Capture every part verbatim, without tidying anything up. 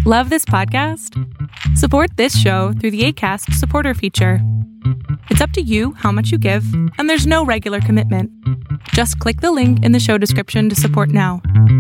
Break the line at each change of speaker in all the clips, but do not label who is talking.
Love this podcast? Support this show through the Acast supporter feature. It's up to you how much you give, and there's no regular commitment. Just click the link in the show description to support now.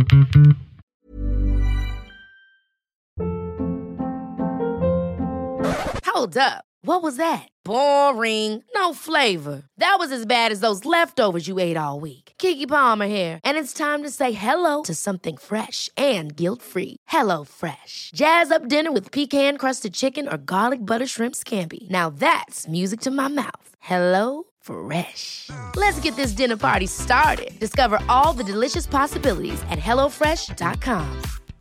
Hold up. What was that? Boring. No flavor. That was as bad as those leftovers you ate all week. Keke Palmer here, and it's time to say hello to something fresh and guilt-free. Hello Fresh. Jazz up dinner with pecan-crusted chicken or garlic butter shrimp scampi. Now that's music to my mouth. Hello Fresh. Let's get this dinner party started. Discover all the delicious possibilities at hello fresh dot com.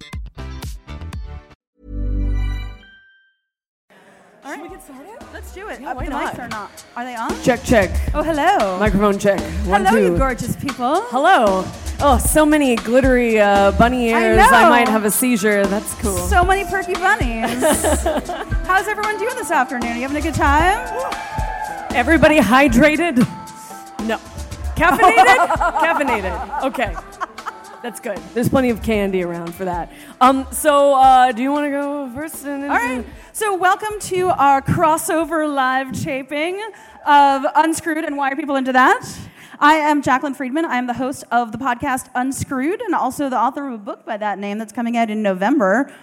All right, we get started? Let's do it.
Yeah,
uh,
why
the
not?
mics are not. Are they on?
Check, check.
Oh, hello.
Microphone check. One,
hello,
two.
you gorgeous people.
Hello. Oh, so many glittery uh, bunny ears.
I know.
I might have a seizure. That's cool.
So many perky bunnies. How's everyone doing this afternoon? You having a good time?
Everybody hydrated? No. Caffeinated? Caffeinated. Okay. That's good. There's plenty of candy around for that. Um. So, uh, do you want to go first? And
All right. So welcome to our crossover live taping of Unscrewed and Why Are People Into That? I am Jacqueline Friedman. I am the host of the podcast Unscrewed and also the author of a book by that name that's coming out in November.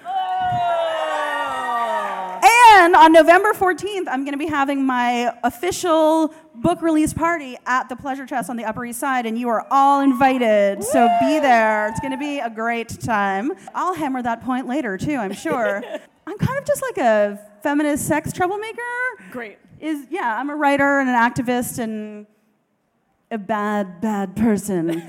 And on November fourteenth, I'm going to be having my official book release party at the Pleasure Chest on the Upper East Side, and you are all invited. So be there. It's going to be a great time. I'll hammer that point later, too, I'm sure. I'm kind of just like a feminist sex troublemaker.
Great.
Is yeah, I'm a writer and an activist and a bad, bad person.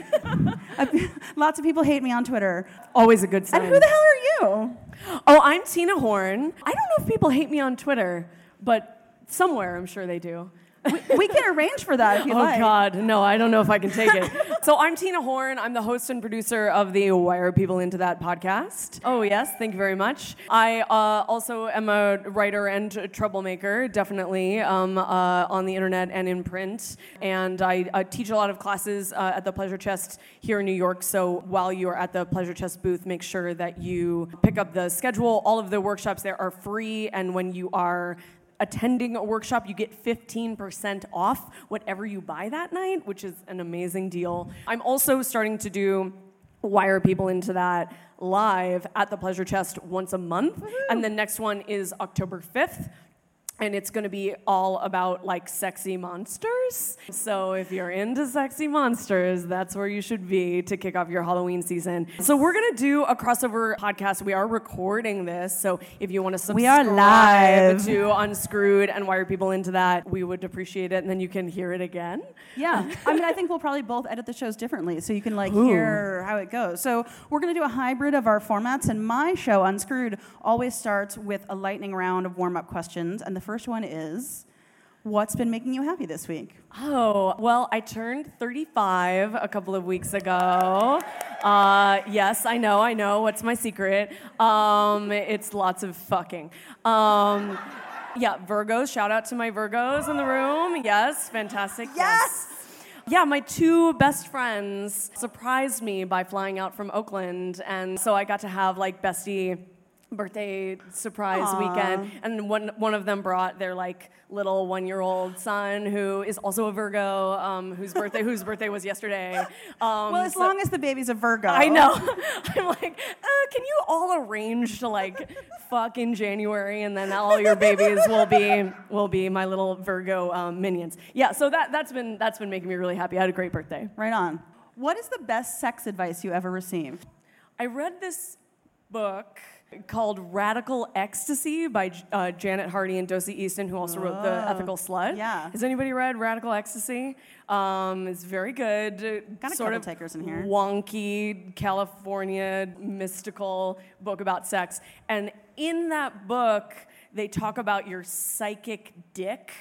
I, lots of people hate me on Twitter.
Always a good sign.
And who the hell are you?
Oh, I'm Tina Horn. I don't know if people hate me on Twitter, but somewhere I'm sure they do.
we, we can arrange for that if you
oh,
like.
Oh, God. No, I don't know if I can take it. So I'm Tina Horn. I'm the host and producer of the Why Are People Into That podcast. Oh, yes. Thank you very much. I uh, also am a writer and a troublemaker, definitely, um, uh, on the internet and in print. And I uh, teach a lot of classes uh, at the Pleasure Chest here in New York. So while you're at the Pleasure Chest booth, make sure that you pick up the schedule. All of the workshops there are free. And when you are attending a workshop, you get fifteen percent off whatever you buy that night, which is an amazing deal. I'm also starting to do Why Are People Into That live at the Pleasure Chest once a month. Woo-hoo. And the next one is October fifth. And it's going to be all about, like, sexy monsters. So if you're into sexy monsters, that's where you should be to kick off your Halloween season. So we're going to do a crossover podcast. We are recording this. So if you want to subscribe
we are live.
to Unscrewed and Why Are People Into That, we would appreciate it. And then you can hear it again.
Yeah. I mean, I think we'll probably both edit the shows differently so you can, like,
Ooh.
hear how it goes. So we're going to do a hybrid of our formats. And my show, Unscrewed, always starts with a lightning round of warm-up questions. And the first one is, what's been making you happy this week?
Oh, well, I turned thirty-five a couple of weeks ago. Uh, yes, I know, I know. What's my secret? Um, it's lots of fucking. Um, yeah, Virgos. Shout out to my Virgos in the room. Yes, fantastic.
Yes!
Yeah, my two best friends surprised me by flying out from Oakland, and so I got to have, like, bestie birthday surprise
Aww.
weekend, and one one of them brought their, like, little one-year-old son who is also a Virgo, um, whose birthday whose birthday was yesterday. Um,
Well, as
so-
long as the baby's a Virgo.
I know. I'm like, uh, can you all arrange to, like, fuck in January, and then all your babies will be will be my little Virgo um, minions. Yeah, so that that's been that's been making me really happy. I had a great birthday.
Right on. What is the best sex advice you ever received?
I read this book called Radical Ecstasy by uh, Janet Hardy and Dossie Easton, who also wrote The Ethical Slut.
Yeah.
Has anybody read Radical Ecstasy? Um, it's very good.
Got a
sort
couple
of
takers in here.
Wonky, California, mystical book about sex. And in that book, they talk about your psychic dick,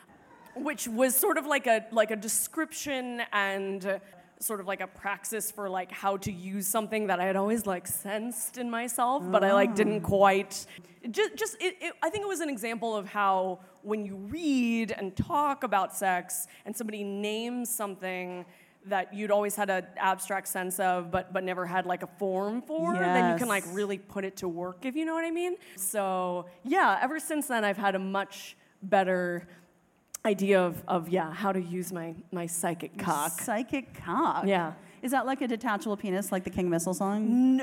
which was sort of like a like a description and sort of like a praxis for like how to use something that I had always like sensed in myself, but I like didn't quite. Just, just it, it, I think it was an example of how when you read and talk about sex and somebody names something that you'd always had an abstract sense of, but but never had like a form for, then you can like
Yes.
really put it to work, if you know what I mean. So yeah, ever since then, I've had a much better idea of, of yeah, how to use my, my psychic cock.
Psychic cock.
Yeah.
Is that like a detachable penis, like the King Missile song?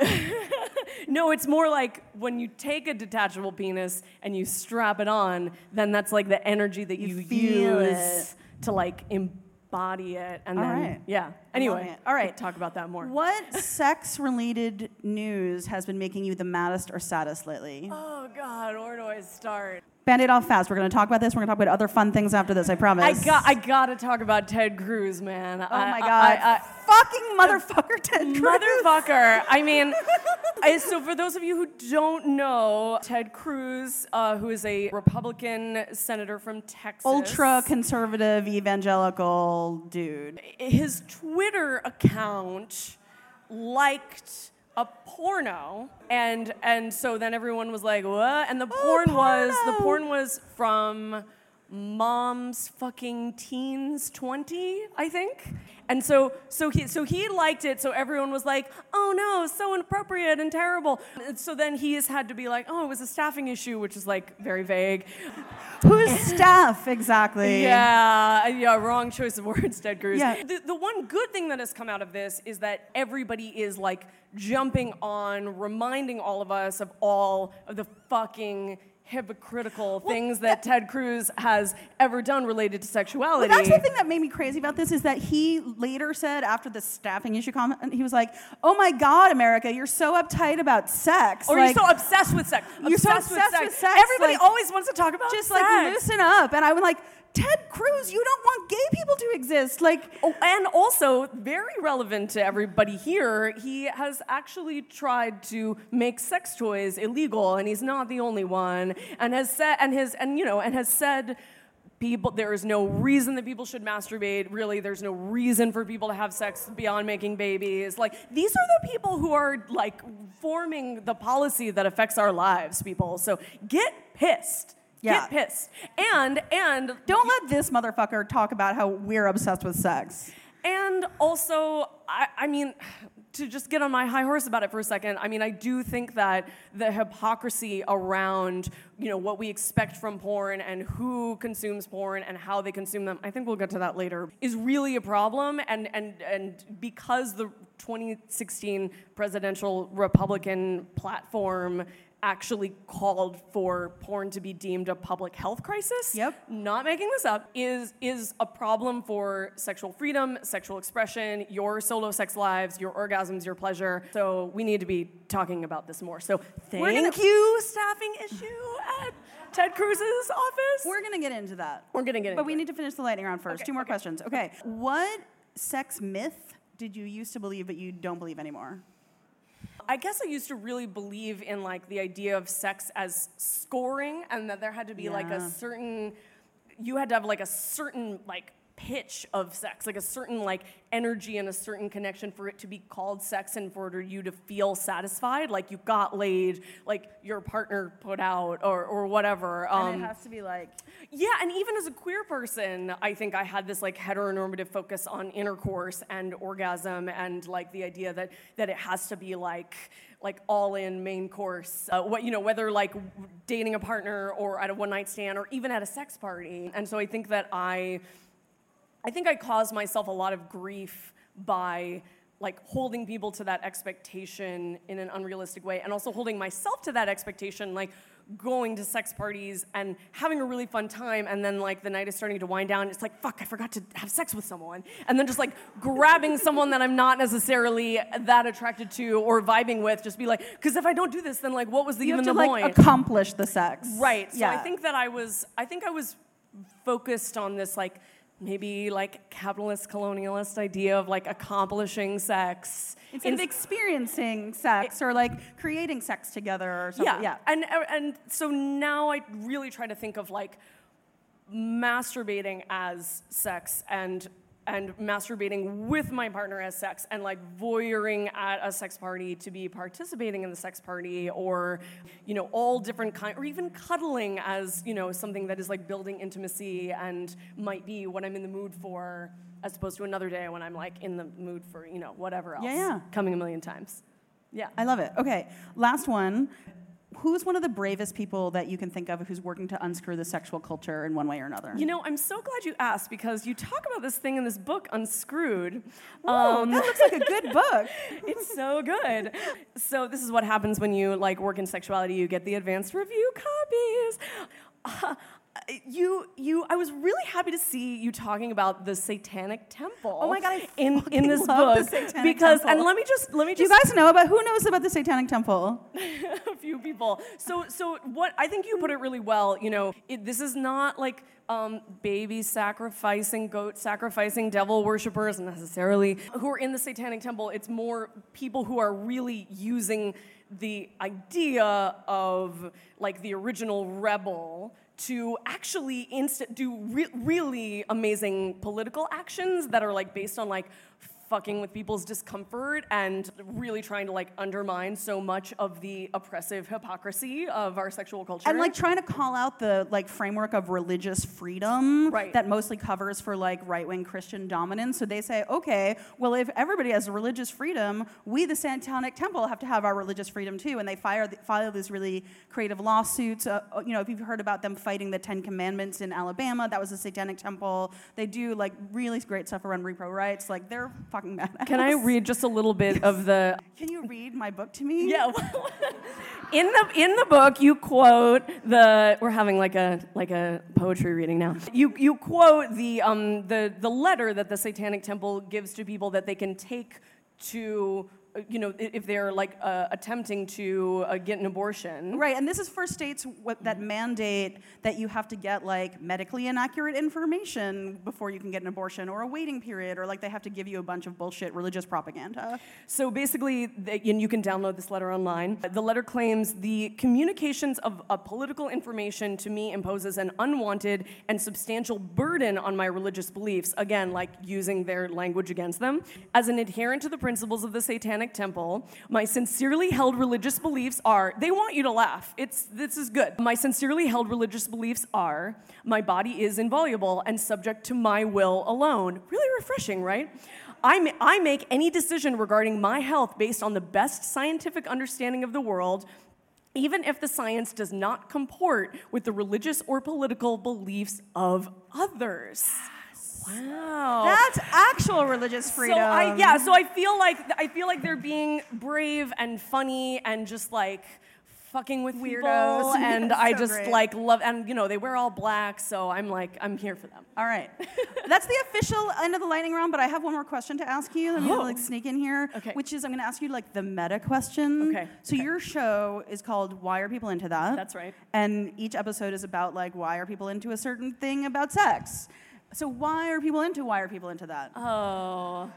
No, it's more like when you take a detachable penis and you strap it on, then that's like the energy that you,
You feel
use
it.
to like embody it. And
All
then,
right.
yeah. Anyway,
it. All right.
we can talk about that more.
What sex-related news has been making you the maddest or saddest lately?
Oh, God, where do I start?
Band-Aid off fast. We're going to talk about this. We're going to talk about other fun things after this, I promise.
I got, I gotta talk about Ted Cruz, man.
Oh
I,
my
I-
God.
I- I-
Fucking motherfucker, Ted Cruz.
Motherfucker. I mean, I, so for those of you who don't know, Ted Cruz, uh, who is a Republican senator from Texas.
Ultra-conservative, evangelical dude.
His Twitter account liked a porno, and and so then everyone was like, what? And the porn was the
porno.
porn was from Mom's fucking teens twenty, I think. And so so he so he liked it, so everyone was like, oh no, so inappropriate and terrible. And so then he has had to be like, oh, it was a staffing issue, which is like very vague.
Who's staff, exactly?
Yeah, yeah, wrong choice of words, Ted Cruz.
Yeah.
The, the one good thing that has come out of this is that everybody is like jumping on, reminding all of us of all of the fucking hypocritical things that Ted Cruz has ever done related to sexuality.
Well, that's the thing that made me crazy about this is that he later said after the staffing issue comment, he was like, "Oh my God, America, you're so uptight about sex,
Or
like,
you're so obsessed with sex.
You're so
obsessed,
obsessed
with,
with
sex.
sex,
Everybody
like,
always wants to talk about
just
sex.
like loosen up." And I was like, Ted Cruz, you don't want gay people to exist, like.
Oh, and also, very relevant to everybody here, he has actually tried to make sex toys illegal, and he's not the only one. And has said, and his, and you know, and has said, people, there is no reason that people should masturbate. Really, there's no reason for people to have sex beyond making babies. Like, these are the people who are like forming the policy that affects our lives, people. So get pissed.
Yeah.
Get pissed. And and
Don't let this motherfucker talk about how we're obsessed with sex.
And also, I, I mean, to just get on my high horse about it for a second, I mean, I do think that the hypocrisy around, you know, what we expect from porn and who consumes porn and how they consume them, I think we'll get to that later, is really a problem. And and and because the twenty sixteen presidential Republican platform actually called for porn to be deemed a public health crisis.
Yep.
Not making this up, is is a problem for sexual freedom, sexual expression, your solo sex lives, your orgasms, your pleasure. So we need to be talking about this more. So thank
We're gonna-
you, staffing issue at Ted Cruz's office.
We're gonna get into that.
We're gonna get
But
into
we
it.
need to finish the lightning round first.
Okay,
Two more
okay.
questions. Okay. What sex myth did you used to believe but you don't believe anymore?
I guess I used to really believe in like the idea of sex as scoring, and that there had to be like a
Yeah.
certain, you had to have like a certain like pitch of sex, like a certain like energy and a certain connection for it to be called sex and for you to feel satisfied, like you got laid, like your partner put out or or whatever. Um,
and it has to be like.
yeah, and even as a queer person, I think I had this like heteronormative focus on intercourse and orgasm and like the idea that that it has to be like like all in main course. Uh, what you know, whether like dating a partner or at a one night stand or even at a sex party. And so I think that I I think I caused myself a lot of grief by like holding people to that expectation in an unrealistic way, and also holding myself to that expectation, like going to sex parties and having a really fun time, and then like the night is starting to wind down, it's like, fuck, I forgot to have sex with someone, and then just like grabbing someone that I'm not necessarily that attracted to or vibing with, just be like, because if I don't do this, then like what was the,
You
even
have to
the
like
point?
accomplish the sex.
Right. So
yeah.
I think that I was I think I was focused on this like maybe like capitalist colonialist idea of like accomplishing sex.
Instead of
In-
experiencing sex or like creating sex together or something.
yeah.
Yeah.
And and so now I really try to think of like masturbating as sex and and masturbating with my partner as sex, and like voyeuring at a sex party to be participating in the sex party, or, you know, all different kind, or even cuddling as, you know, something that is like building intimacy and might be what I'm in the mood for as opposed to another day when I'm like in the mood for, you know, whatever else.
Yeah, yeah.
Coming a million times. Yeah.
I love it. Okay, last one. Who's one of the bravest people that you can think of who's working to unscrew the sexual culture in one way or another?
You know, I'm so glad you asked because you talk about this thing in this book, Unscrewed.
Whoa, that looks like a good book.
It's so good. So this is what happens when you like work in sexuality. You get the advanced review copies. Uh, You, you. I was really happy to see you talking about the Satanic Temple.
Oh my God, I
in in this
love
book
the Satanic
because
Temple.
and let me just let me
Do you
just
guys know about who knows about the Satanic Temple?
a few people. So so what I think you put it really well. You know, it, this is not like um, baby sacrificing, goat sacrificing, devil worshippers necessarily who are in the Satanic Temple. It's more people who are really using the idea of like the original rebel to actually insta- do re- really amazing political actions that are like based on like fucking with people's discomfort and really trying to like undermine so much of the oppressive hypocrisy of our sexual culture.
And like trying to call out the like framework of religious freedom
Right.
that mostly covers for like right-wing Christian dominance. So they say, okay, well if everybody has religious freedom, we the Satanic Temple have to have our religious freedom too. And they fire th- file these really creative lawsuits. Uh, you know, if you've heard about them fighting the Ten Commandments in Alabama, that was the Satanic Temple. They do like really great stuff around repro rights. Like they're fucking badass.
Can I read just a little bit of the
Can you read my book to me?
Yeah. in the in the book, you quote the. We're having like a like a poetry reading now. You you quote the um the the letter that the Satanic Temple gives to people that they can take to. You know, if they're like uh, attempting to uh, get an abortion.
Right, and this is for states what, that mandate that you have to get like medically inaccurate information before you can get an abortion, or a waiting period, or like they have to give you a bunch of bullshit religious propaganda.
So basically, the, and you can download this letter online. The letter claims the communications of a political information to me imposes an unwanted and substantial burden on my religious beliefs. Again, like using their language against them. As an adherent to the principles of the Satanic Temple, my sincerely held religious beliefs are, they want you to laugh. It's, this is good. My sincerely held religious beliefs are, my body is inviolable and subject to my will alone. Really refreshing, right? I, ma- I make any decision regarding my health based on the best scientific understanding of the world, even if the science does not comport with the religious or political beliefs of others. Wow.
That's actual religious freedom.
So I, yeah, so I feel like I feel like they're being brave and funny and just like fucking with
Weirdos.
people, and
Yeah,
I
so
just
great.
like love, and you know they wear all black, so I'm like I'm here for them.
All right. That's the official end of the lightning round, but I have one more question to ask you. Let me
Oh.
like sneak in here.
Okay.
Which is I'm going to ask you like the meta question.
Okay,
So
okay.
your show is called Why Are People Into That?
That's right.
And each episode is about like why are people into a certain thing about sex? So why are people into why are people into that?
Oh.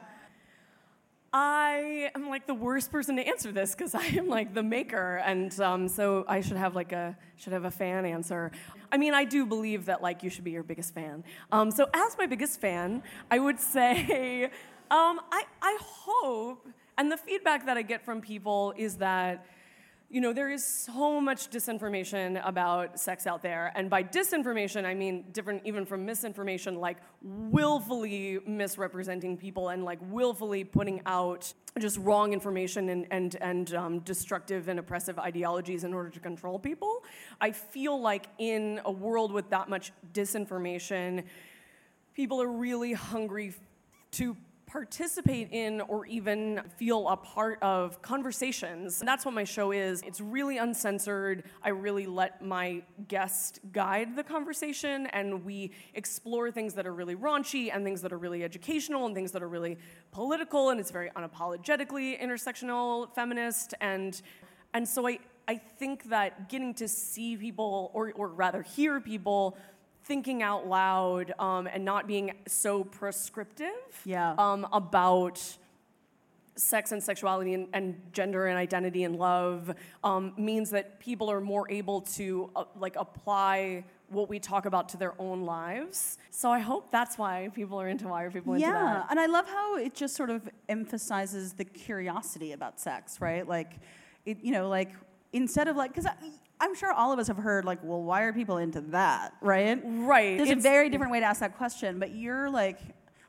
I am like the worst person to answer this because I am like the maker, and um, so I should have like a should have a fan answer. I mean, I do believe that like you should be your biggest fan. Um, so as my biggest fan, I would say um, I I hope, and the feedback that I get from people is that. You know, there is so much disinformation about sex out there. And by disinformation, I mean different even from misinformation, like willfully misrepresenting people and like willfully putting out just wrong information and, and, and um, destructive and oppressive ideologies in order to control people. I feel like in a world with that much disinformation, people are really hungry to participate in or even feel a part of conversations. And that's what my show is. It's really uncensored. I really let my guest guide the conversation, and we explore things that are really raunchy and things that are really educational and things that are really political, and it's very unapologetically intersectional, feminist, and and so I, I think that getting to see people, or or rather hear people, thinking out loud um, and not being so prescriptive
Yeah.
um, about sex and sexuality and, and gender and identity and love um, means that people are more able to uh, like apply what we talk about to their own lives. So I hope that's why people are into why are people into
Yeah,
that.
and I love how it just sort of emphasizes the curiosity about sex, right? Like, it, you know, like instead of like, because I'm sure all of us have heard like, well, why are people into that, right?
Right.
There's a
It's-
very different way to ask that question, but you're like,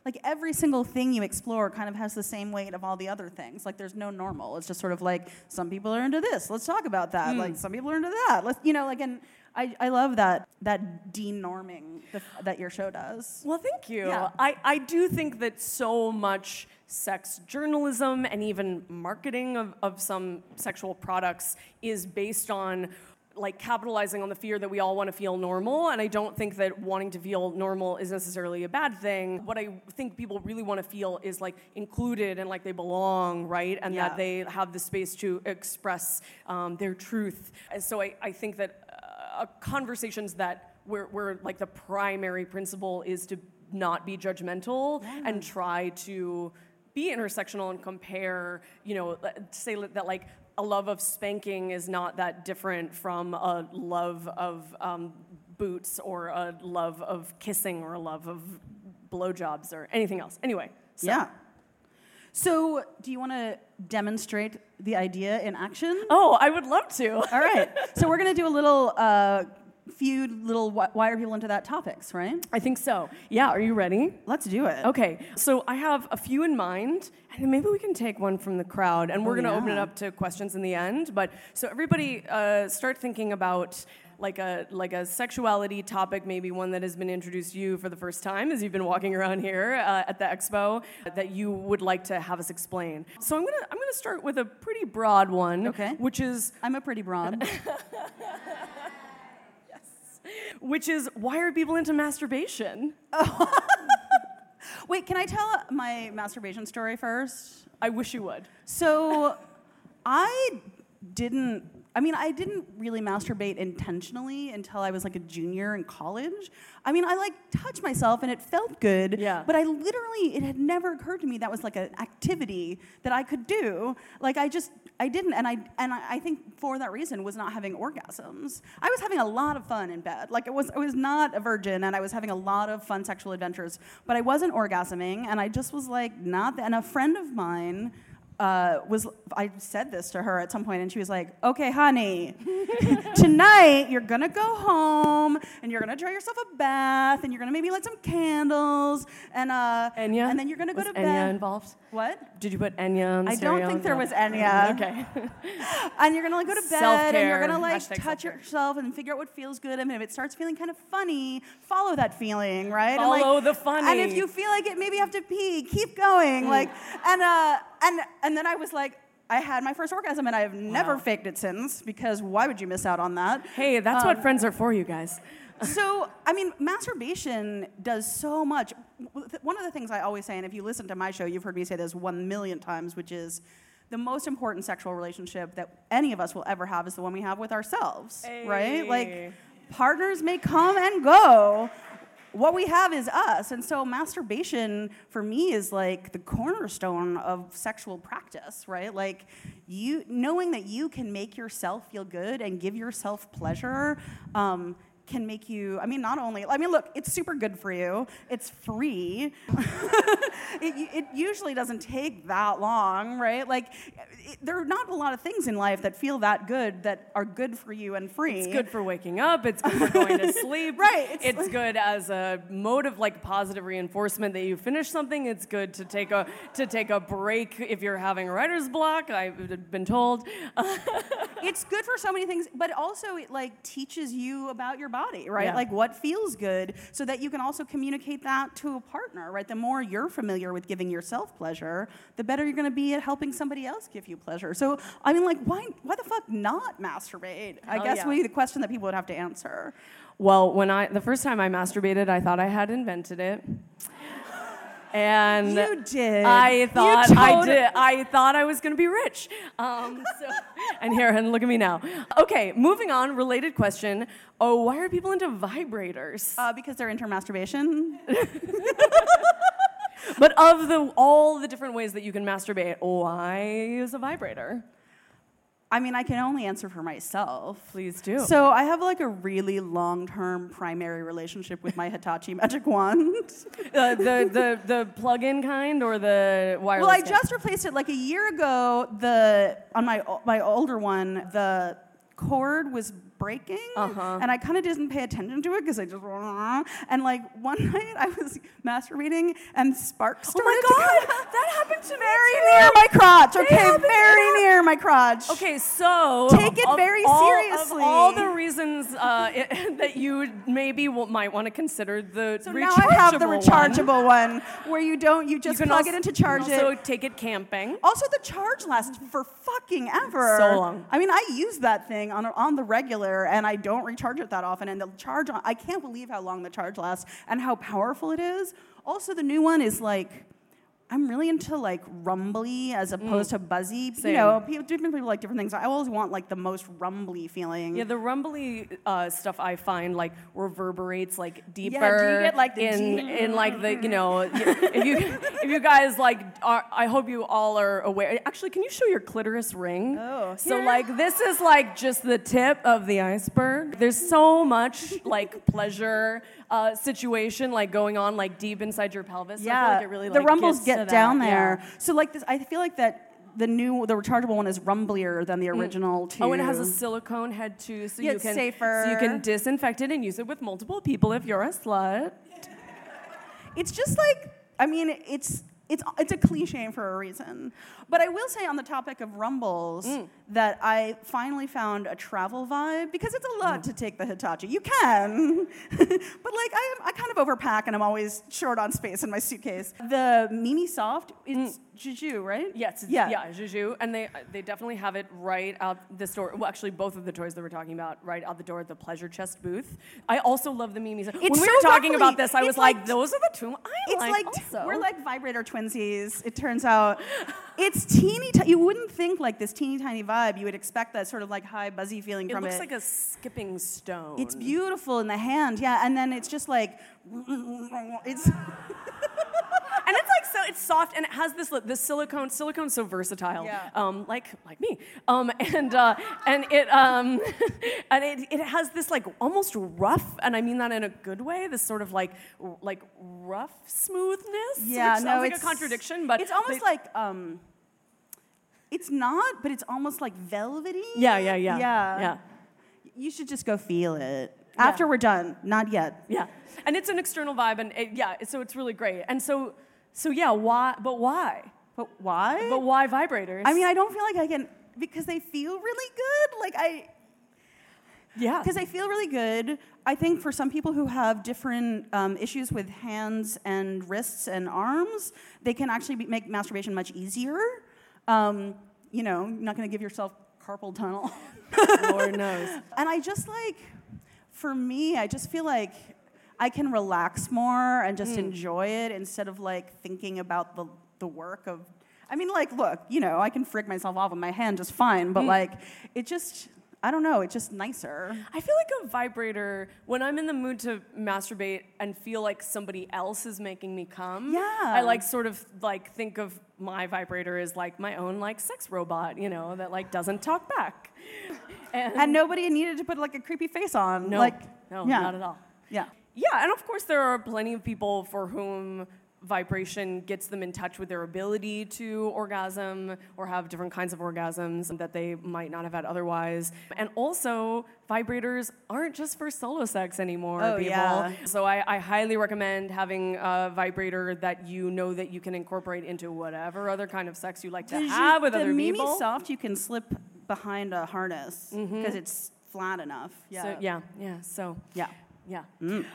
like every single thing you explore kind of has the same weight of all the other things. Like there's no normal. It's just sort of like some people are into this. Let's talk about that. Mm. Like some people are into that. Let's, you know, like and I, I love that that denorming that your show does.
Well, thank you.
Yeah.
I, I do think that so much sex journalism and even marketing of, of some sexual products is based on like capitalizing on the fear that we all want to feel normal, and I don't think that wanting to feel normal is necessarily a bad thing. What I think people really want to feel is like included and like they belong, right? And
yeah.
that they have the space to express um, their truth. And so I, I think that uh, conversations that where, where like the primary principle is to not be judgmental yeah. and try to be intersectional and compare, you know, say that like a love of spanking is not that different from a love of um, boots or a love of kissing or a love of blowjobs or anything else. Anyway. So.
Yeah. So do you want to demonstrate the idea in action?
Oh, I would love to.
All right. So we're going to do a little uh, few little wh- wire people into that topics, right?
I think so. Yeah, are you ready?
Let's do it.
Okay, so I have a few in mind, and maybe we can take one from the crowd, and we're
oh,
going to
yeah.
open it up to questions in the end. But so everybody, uh, start thinking about like a like a sexuality topic, maybe one that has been introduced to you for the first time as you've been walking around here uh, at the expo, that you would like to have us explain. So I'm gonna I'm gonna start with a pretty broad one,
okay.
which is
I'm a pretty broad.
Which is, why are people into masturbation?
Oh. Wait, can I tell my masturbation story first?
I wish you would.
So, I didn't, I mean, I didn't really masturbate intentionally until I was like a junior in college. I mean, I like touched myself and it felt good,
yeah.
but I literally, it had never occurred to me that was like an activity that I could do. Like I just, I didn't, and I and I think for that reason was not having orgasms. I was having a lot of fun in bed. Like it was, I was not a virgin, and I was having a lot of fun sexual adventures, but I wasn't orgasming, and I just was like not. And a friend of mine uh, was, I said this to her at some point, and she was like, "Okay, honey, tonight you're gonna go home, and you're gonna draw yourself a bath, and you're gonna maybe light some candles, and uh,
Enya?
and then you're gonna go
was
to
Enya
bed."
involved?
What?
Did you put Enya on the
I
stereo?
don't think there
No.
was Enya.
Okay.
And you're gonna like go to bed,
Self-care.
and you're gonna like
Hashtag
touch
self-care.
yourself and figure out what feels good. And if it starts feeling kind of funny, follow that feeling, right?
Follow
and like,
the funny.
And if you feel like it, maybe you have to pee. Keep going, mm. like. And uh, and and then I was like, I had my first orgasm, and I have never
Wow.
faked it since, because why would you miss out on that?
Hey, that's
um,
what friends are for, you guys.
So, I mean, masturbation does so much. One of the things I always say, and if you listen to my show, you've heard me say this one million times, which is the most important sexual relationship that any of us will ever have is the one we have with ourselves,
Hey.
right? Like, partners may come and go. What we have is us. And so masturbation, for me, is like the cornerstone of sexual practice, right? Like, you knowing that you can make yourself feel good and give yourself pleasure um, can make you, I mean, not only, I mean, look, it's super good for you. It's free. it, it usually doesn't take that long, right? Like, it, there are not a lot of things in life that feel that good that are good for you and free.
It's good for waking up. It's good for going to sleep.
Right. It's,
It's good as a mode of like positive reinforcement that you finish something. It's good to take a to take a break if you're having writer's block. I've been told.
It's good for so many things, but also it like teaches you about your body, right?
Yeah.
Like what feels good, so that you can also communicate that to a partner, right? The more you're familiar with giving yourself pleasure, the better you're going to be at helping somebody else give you pleasure. So, I mean, like, why why the fuck not masturbate? I
Hell
guess
yeah.
would be the question that people would have to answer.
Well, when I the first time I masturbated, I thought I had invented it. And
You did.
I
You
thought I
told-
did. I thought I was going to be rich. Um, so, and here, and look at me now. Okay, moving on. Related question. Oh, why are people into vibrators?
Uh, because they're into masturbation.
But of the all the different ways that you can masturbate, why use a vibrator?
I mean, I can only answer for myself.
Please do.
So I have like a really long-term primary relationship with my Hitachi magic wand.
uh, the the the plug-in kind or the wireless?
Well, I
kind?
just replaced it like a year ago. The on my my older one, the cord was breaking,
Uh-huh.
and I kind of didn't pay attention to it because I just and like one night I was masturbating and sparks started.
Oh
to
my
come
God,
out.
that happened to me
Very
too.
near my crotch.
They
Okay,
happened-
very near my crotch.
Okay, so
Take it
of
very
all,
seriously.
Of all the reasons uh, it, that you maybe will, might want to consider the
So
rechargeable
now I have the
one.
rechargeable one, where you don't, you just
You can
plug
also,
it in to charge
also
it.
take it camping.
Also, the charge lasts for fucking ever.
So long.
I mean, I use that thing on on the regular, and I don't recharge it that often. And the charge, on, I can't believe how long the charge lasts and how powerful it is. Also, the new one is like, I'm really into like rumbly as opposed to buzzy.
Same.
You know, people, different people like different things. I always want like the most rumbly feeling.
Yeah, the rumbly uh, stuff I find like reverberates like deeper.
Yeah, do you get, like, the
in
deep-
in like the you know if you if you guys like are, I hope you all are aware. Actually, can you show your clitoris ring?
Oh,
so
here.
like this is like just the tip of the iceberg. There's so much like pleasure uh, situation like going on like deep inside your pelvis. So I feel
Yeah,
like it really,
the
like,
rumbles
gets
get
to that.
down there.
Yeah.
So like this, I feel like that the new, the rechargeable one is rumblier than the original too.
Oh, and it has a silicone head too, so
Yeah,
you
it's
can
safer.
so you can disinfect it and use it with multiple people if you're a slut.
It's just like, I mean, it's it's it's a cliche for a reason. But I will say on the topic of rumbles that I finally found a travel vibe because it's a lot to take the Hitachi. You can, but like I am, I kind of overpack and I'm always short on space in my suitcase. The Mimi Soft is Juju, right?
Yes, it's,
Yeah.
yeah, Juju, and they they definitely have it right out the store. Well, actually, both of the toys that we're talking about right out the door at the Pleasure Chest booth. I also love the Mimi. When we
so
were talking
rumbly.
about this, I
It's
was like,
like-
those are the two I
It's
like.
like,
also.
we're like vibrator twinsies. It turns out, it's teeny. T- you wouldn't think like this teeny tiny vibe. You would expect that sort of like high buzzy feeling
it
from
looks
it.
like a skipping stone.
It's beautiful in the hand, yeah. And then it's just like, it's.
And it's like so it's soft and it has this this silicone silicone's so versatile,
Yeah.
um, like like me, um, and uh, and it um, and it it has this like almost rough, and I mean that in a good way, this sort of like r- like rough smoothness.
Yeah,
which
no,
sounds like
it's
a contradiction, but
it's almost
they-
like um. It's not, but it's almost like velvety.
yeah yeah yeah
Yeah.
yeah.
You should just go feel it after we're done. Not yet.
Yeah, and it's an external vibe, and it, yeah, so it's really great. And so, so yeah, why? But why?
But why?
But why vibrators?
I mean, I don't feel like I can because they feel really good. Like I.
yeah,
Because they feel really good. I think for some people who have different um, issues with hands and wrists and arms, they can actually be, make masturbation much easier. Um, you know, you're not going to give yourself carpal tunnel.
Lord knows.
And I just like, for me, I just feel like I can relax more and just enjoy it instead of like thinking about the, the work of, I mean, like, look, you know, I can frig myself off with my hand just fine, but like, it just, I don't know, it's just nicer.
I feel like a vibrator, when I'm in the mood to masturbate and feel like somebody else is making me come,
Yeah.
I like sort of like think of my vibrator as like my own like sex robot, you know, that like doesn't talk back. And,
And nobody needed to put like a creepy face on.
no,
like,
no,
yeah.
not at all.
Yeah.
Yeah, and of course there are plenty of people for whom vibration gets them in touch with their ability to orgasm or have different kinds of orgasms that they might not have had otherwise. And also, vibrators aren't just for solo sex anymore,
Oh,
people.
yeah.
So I, I highly recommend having a vibrator that you know that you can incorporate into whatever other kind of sex you like to
The
have
Ju-
with
the
other
Mimi
people.
Soft you can slip behind a harness because it's flat enough. Yeah.
So, yeah, yeah, so,
Yeah.
yeah.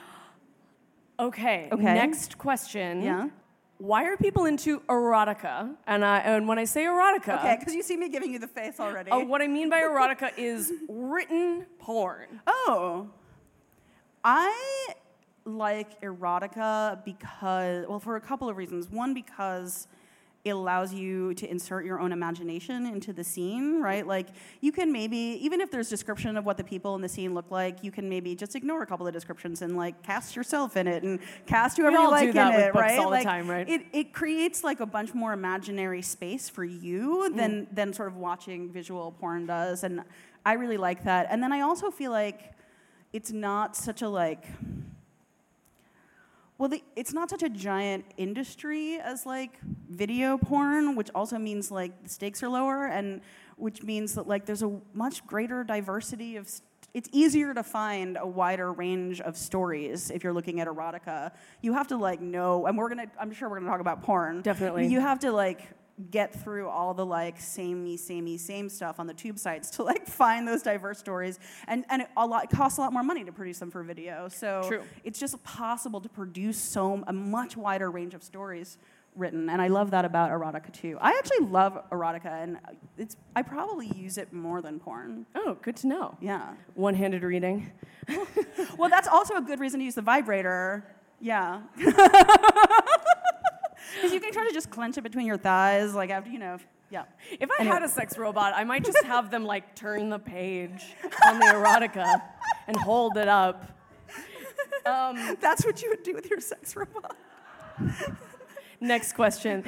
Okay,
Okay.
next question.
Yeah.
Why are people into erotica? And I and when I say erotica,
Okay, because you see me giving you the face already.
uh, what I mean by erotica is written porn.
Oh. I like erotica because, well, for a couple of reasons. One, because it allows you to insert your own imagination into the scene, right? Like, you can maybe, even if there's description of what the people in the scene look like, you can maybe just ignore a couple of descriptions and, like, cast yourself in it and cast whoever
all
you
do
like
that
in
with
it,
books
right?
all the
Like,
time, right?
It, it creates, like, a bunch more imaginary space for you than, than sort of watching visual porn does, and I really like that. And then I also feel like it's not such a, like... Well, the, it's not such a giant industry as like video porn, which also means like the stakes are lower. And which means that like there's a much greater diversity of. St- it's easier to find a wider range of stories if you're looking at erotica. You have to like know, and we're gonna. I'm sure we're gonna talk about porn.
Definitely.
You have to like get through all the like samey, samey, same stuff on the tube sites to like find those diverse stories, and and it, a lot it costs a lot more money to produce them for video. So
True.
It's just possible to produce so a much wider range of stories written, and I love that about erotica too. I actually love erotica, and it's I probably use it more than porn.
Oh, good to know.
Yeah.
One-handed reading.
Well, that's also a good reason to use the vibrator. Yeah. Because you can try to just clench it between your thighs, like after, you know, yeah.
If I
Anyway.
had a sex robot, I might just have them like turn the page on the erotica and hold it up. Um,
That's what you would do with your sex robot.
next question.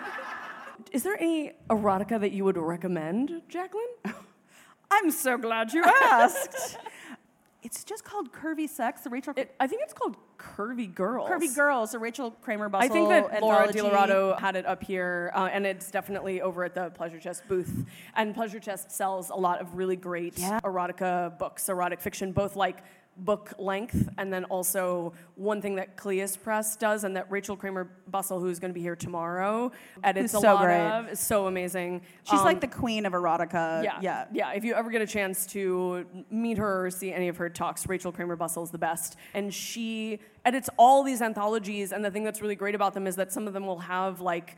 Is there any erotica that you would recommend, Jacqueline?
I'm so glad you asked. It's just called Curvy Sex, the Rachel...
It, I think it's called Curvy Girls.
Curvy Girls, the Rachel Kramer Bustle
I think that Laura
anthology.
DiLorato had it up here, uh, and it's definitely over at the Pleasure Chest booth. And Pleasure Chest sells a lot of really great
Yeah.
erotica books, erotic fiction, both like book length, and then also one thing that Cleus Press does, and that Rachel Kramer Bustle, who's going to be here tomorrow, edits
Who's
a
so
lot
great.
of. It's so amazing.
She's
Um,
like the queen of erotica.
yeah,
Yeah.
yeah. If you ever get a chance to meet her or see any of her talks, Rachel Kramer Bustle is the best. And she edits all these anthologies, and the thing that's really great about them is that some of them will have like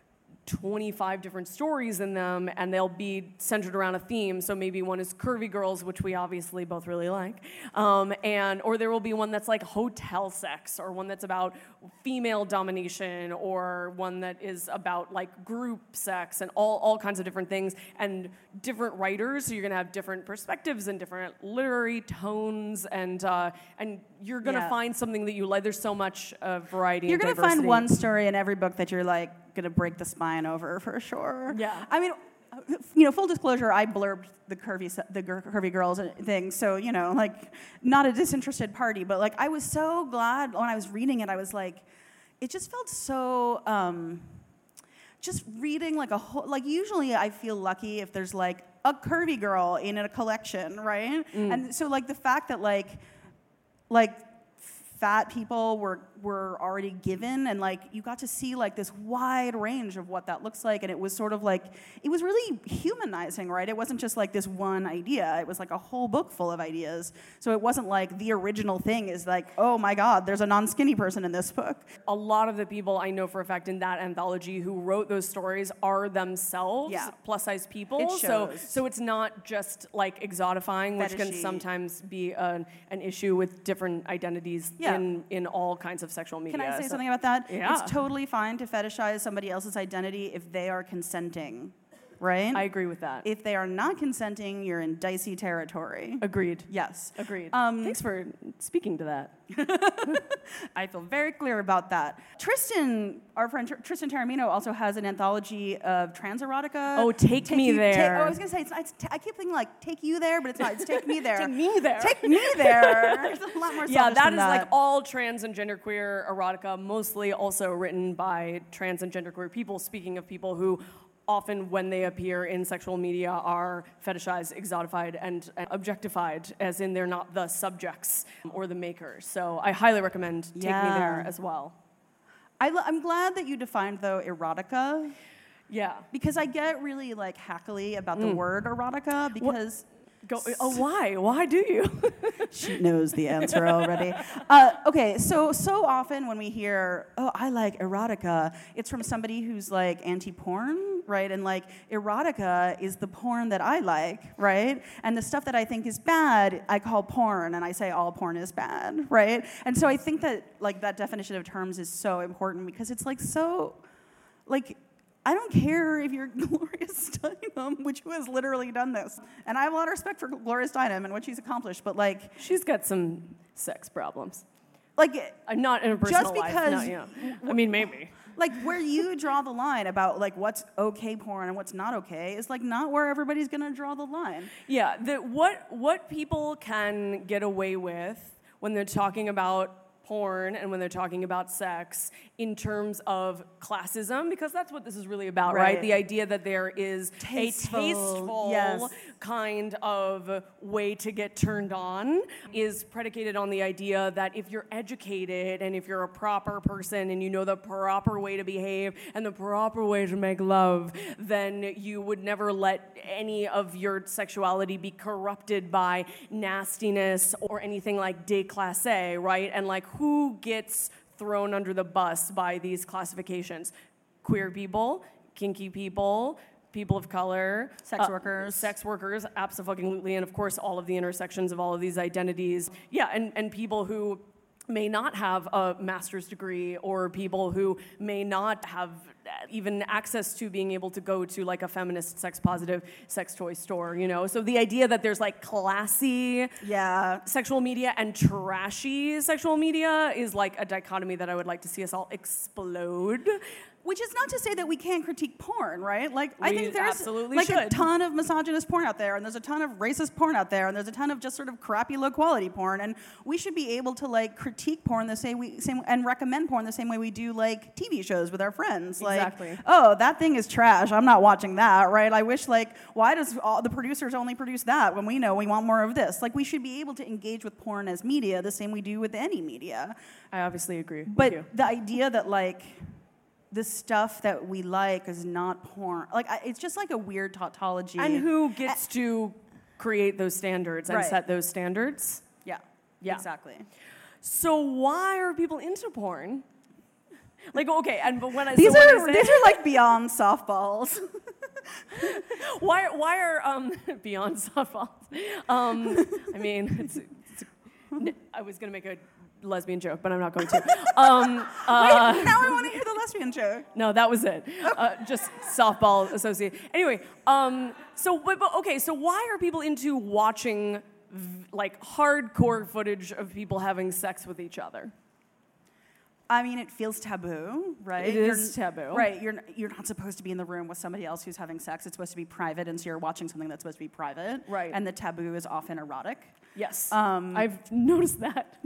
twenty-five different stories in them, and they'll be centered around a theme. So maybe one is Curvy Girls, which we obviously both really like, um, and or there will be one that's like hotel sex, or one that's about female domination, or one that is about like group sex, and all all kinds of different things, and different writers. So you're gonna have different perspectives and different literary tones, and uh, and you're gonna
Yeah.
find something that you like. There's so much uh, variety.
You're
and
going to
diversity.
find one story in every book that you're like going to break the spine over for sure.
Yeah.
I mean, you know, full disclosure, I blurbed the curvy se- the gir- curvy girls thing, so you know, like not a disinterested party, but like I was so glad when I was reading it. I was like, it just felt so. Um, just reading like a whole, like usually I feel lucky if there's like a curvy girl in a collection, right?
Mm.
And so like the fact that like, like fat people were were already given, and like you got to see like this wide range of what that looks like, and it was sort of like it was really humanizing, right? It wasn't just like this one idea, it was like a whole book full of ideas. So it wasn't like the original thing is like, oh my god, there's a non-skinny person in this book.
A lot of the people I know for a fact in that anthology who wrote those stories are themselves
Yeah.
plus size people.
It
So
shows.
so it's not just like exotifying, which can
Fetishy.
sometimes be an, an issue with different identities
Yeah.
in, in all kinds of sexual media.
Can I say
So-
something about that?
Yeah.
It's totally fine to fetishize somebody else's identity if they are consenting, right?
I agree with that.
If they are not consenting, you're in dicey territory.
Agreed.
Yes.
Agreed.
Um,
Thanks for speaking to that.
I feel very clear about that. Tristan, our friend Tr- Tristan Taramino, also has an anthology of trans erotica.
Oh, Take Me
You-
There.
Take, oh, I was gonna say it's, it's t- I keep thinking like take you there, but it's not. It's take me there.
Take me there.
Take me there. It's a lot more.
Yeah,
selfish
that
than
is like all trans and genderqueer erotica, mostly also written by trans and genderqueer people. Speaking of people who often, when they appear in sexual media, are fetishized, exotified, and, and objectified, as in they're not the subjects or the makers. So I highly recommend Take Me
Yeah.
There as well.
I lo- I'm glad that you defined though erotica,
Yeah.
because I get really like hackly about
Mm.
the word erotica because.
Go, oh, why? Why do you?
She knows the answer already. Uh, okay, so so often when we hear, "Oh, I like erotica," it's from somebody who's like anti-porn, right? And like erotica is the porn that I like, right? And the stuff that I think is bad, I call porn, and I say all porn is bad, right? And so I think that like that definition of terms is so important because it's like so, like. I don't care if you're Gloria Steinem, which who has literally done this. And I have a lot of respect for Gloria Steinem and what she's accomplished, but like,
She's got some sex problems.
like,
Uh, not in her personal
Just
life.
because-
Not, yeah. I mean, maybe.
like where you draw the line about like what's okay porn and what's not okay is like not where everybody's gonna draw the line.
Yeah, the, what what people can get away with when they're talking about porn and when they're talking about sex in terms of classism, because that's what this is really about, right?
Right.
The idea that there is
Tasteful,
a tasteful
yes.
kind of way to get turned on is predicated on the idea that if you're educated and if you're a proper person and you know the proper way to behave and the proper way to make love, then you would never let any of your sexuality be corrupted by nastiness or anything like déclassé, right? And like, who gets thrown under the bus by these classifications? Queer people, kinky people, people of color,
Sex
uh,
workers.
sex workers, absolutely, and of course all of the intersections of all of these identities. Yeah, and, and people who may not have a master's degree, or people who may not have even access to being able to go to like a feminist sex positive sex toy store, you know? So the idea that there's like classy
Yeah.
sexual media and trashy sexual media is like a dichotomy that I would like to see us all explode.
Which is not to say that we can't critique porn, right? Like, I
We
think there's
absolutely
like a
should.
ton of misogynist porn out there, and there's a ton of racist porn out there, and there's a ton of just sort of crappy low quality porn, and we should be able to like critique porn the same we same and recommend porn the same way we do like T V shows with our friends. Like,
Exactly.
oh, that thing is trash. I'm not watching that, right? I wish like, why does all the producers only produce that when we know we want more of this? Like, we should be able to engage with porn as media the same we do with any media.
I obviously agree with
But
you.
the idea that like the stuff that we like is not porn, like I, it's just like a weird tautology.
And who gets to create those standards and
Right.
set those standards?
Yeah,
Yeah.
exactly.
So why are people into porn? Like, okay, and but when I
These
so when I
are
say-
these are like beyond softballs.
why why are um beyond softballs? Um, I mean, it's, it's I was gonna make a lesbian joke, but I'm not going to. Um, uh,
Wait, now I want to hear the lesbian joke.
No, that was it. Uh, just softball associate. Anyway, um, so but, but okay, so why are people into watching v- like hardcore footage of people having sex with each other?
I mean, it feels taboo, right?
It
You're-
is taboo.
Right, you're, you're not supposed to be in the room with somebody else who's having sex. It's supposed to be private, and so you're watching something that's supposed to be private.
Right.
And the taboo is often erotic.
Yes,
Um,
I've noticed that.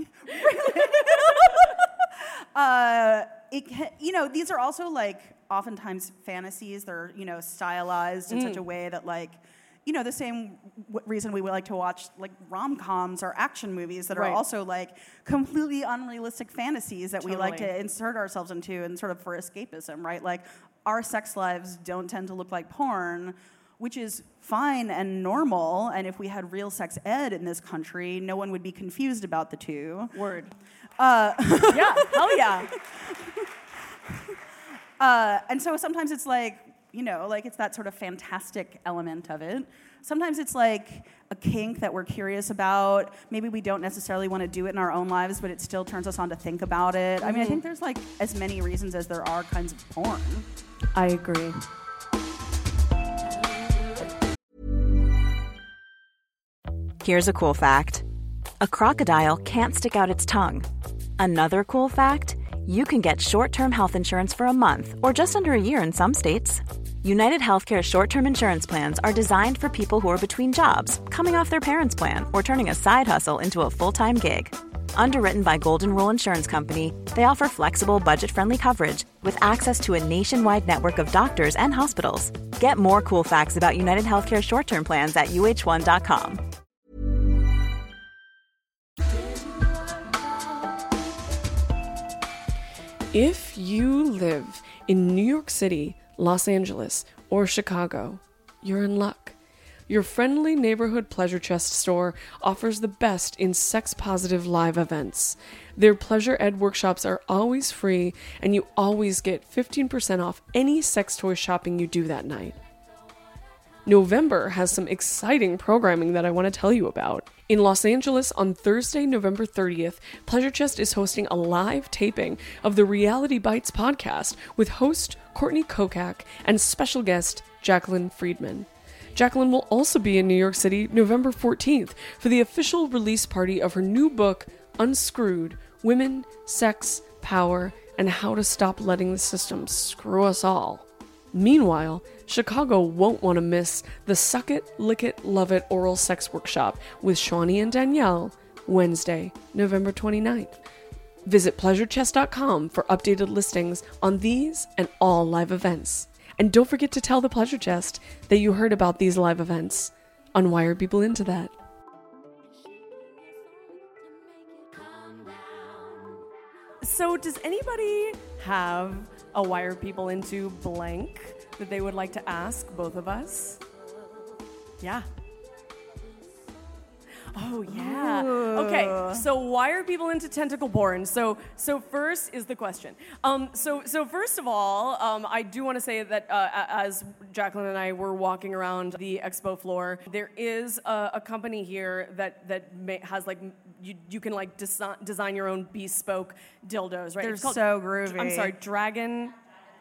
Uh, it ca- you know, these are also like oftentimes fantasies. They're, you know, stylized in
Mm.
such a way that like, you know, the same w- reason we would like to watch like rom-coms or action movies that
Right.
are also like completely unrealistic fantasies that we like
Totally.
to insert ourselves into and sort of for escapism, right? Like our sex lives don't tend to look like porn, which is fine and normal. And if we had real sex ed in this country, no one would be confused about the two.
Word.
Uh,
Yeah, hell yeah.
Uh, and so sometimes it's like, you know, like it's that sort of fantastic element of it. Sometimes it's like a kink that we're curious about. Maybe we don't necessarily want to do it in our own lives, but it still turns us on to think about it. I mean, I think there's like as many reasons as there are kinds of porn.
I agree.
Here's a cool fact. A crocodile can't stick out its tongue. Another cool fact, you can get short-term health insurance for a month or just under a year in some states. United Healthcare short-term insurance plans are designed for people who are between jobs, coming off their parents' plan, or turning a side hustle into a full-time gig. Underwritten by Golden Rule Insurance Company, they offer flexible, budget-friendly coverage with access to a nationwide network of doctors and hospitals. Get more cool facts about United Healthcare short-term plans at U H one dot com.
If you live in New York City, Los Angeles, or Chicago, you're in luck. Your friendly neighborhood Pleasure Chest store offers the best in sex-positive live events. Their Pleasure Ed workshops are always free, and you always get fifteen percent off any sex toy shopping you do that night. November has some exciting programming that I want to tell you about. In Los Angeles on Thursday, November thirtieth, Pleasure Chest is hosting a live taping of the Reality Bites podcast with host Courtney Kokak and special guest Jacqueline Friedman. Jacqueline will also be in New York City November fourteenth for the official release party of her new book, Unscrewed: Women, Sex, Power, and How to Stop Letting the System Screw Us All. Meanwhile, Chicago won't want to miss the Suck It, Lick It, Love It oral sex workshop with Shawnee and Danielle, Wednesday, November twenty-ninth. Visit pleasure chest dot com for updated listings on these and all live events. And don't forget to tell the Pleasure Chest that you heard about these live events on Why Are People Into That? So does anybody have a Why Are People Into blank that they would like to ask both of us? Yeah. Oh, yeah.
Ooh.
Okay, so why are people into tentacle porn? So so first is the question. Um, so so first of all, um, I do want to say that uh, as Jacqueline and I were walking around the expo floor, there is a, a company here that that may, has like you you can like desi- design your own bespoke dildos, right?
They're
It's called-
so groovy.
I'm sorry, Dragon.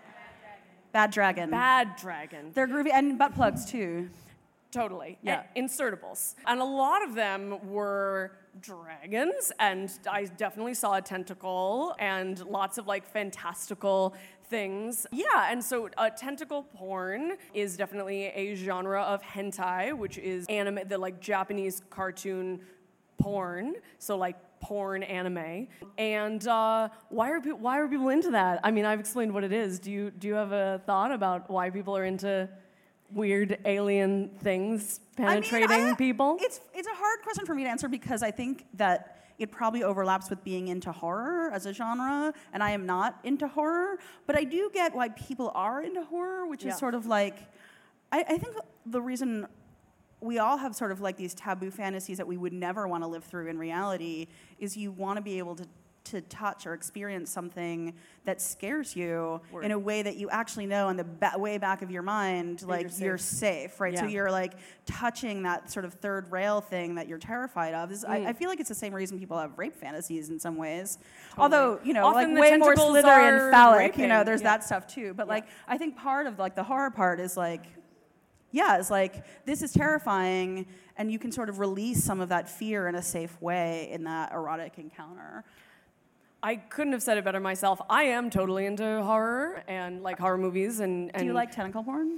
Bad Dragon.
Bad Dragon.
They're groovy, and butt plugs too.
Totally.
Yeah.
And insertables. And a lot of them were dragons, and I definitely saw a tentacle and lots of like fantastical things. Yeah, and so uh, tentacle porn is definitely a genre of hentai, which is anime, the like Japanese cartoon porn. So like porn anime. And uh, why are pe- why are people into that? I mean, I've explained what it is. Do you do you have a thought about why people are into weird alien things penetrating
I mean, I,
people?
It's it's a hard question for me to answer because I think that it probably overlaps with being into horror as a genre, and I am not into horror. But I do get why people are into horror, which
Yeah.
is sort of like, I, I think the reason we all have sort of like these taboo fantasies that we would never want to live through in reality is you want to be able to to touch or experience something that scares you
Word.
in a way that you actually know in the ba- way back of your mind, like
you're
you're
safe.
safe, right? So
Yeah.
you're like touching that sort of third rail thing that you're terrified of. This,
Mm.
I, I feel like it's the same reason people have rape fantasies in some ways. Although, you know,
Often the
like way more
tentacles
slithery
are
and phallic, you know,
raping.
there's
Yeah.
that stuff too. But like, I think part of like the horror part is like, yeah, it's like, this is terrifying, and you can sort of release some of that fear in a safe way in that erotic encounter.
I couldn't have said it better myself. I am totally into horror and like horror movies and, and
Do you like tentacle porn?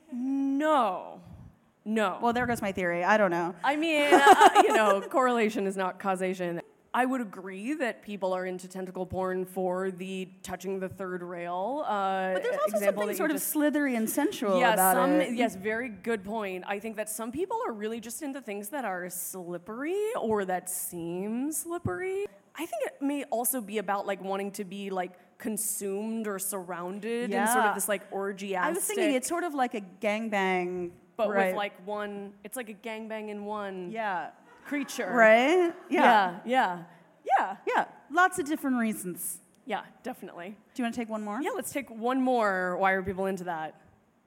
No. No.
Well, there goes my theory. I don't know.
I mean, uh, you know, correlation is not causation. I would agree that people are into tentacle porn for the touching the third rail uh,
But there's also
example
something
that you
sort of
just-
slithery and sensual
Yeah,
about
some,
it.
yes, very good point. I think that some people are really just into things that are slippery or that seem slippery. I think it may also be about like wanting to be like consumed or surrounded in sort
Yeah.
of this like orgiastic.
I was thinking it's sort of like a gangbang,
but
right?
with like one, it's like a gangbang in one
yeah,
creature.
right?
Yeah, yeah, yeah,
yeah. Lots of different reasons.
yeah, definitely.
Do you want to take one more?
Yeah, let's take one more. Why are people into that?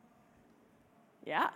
Yeah.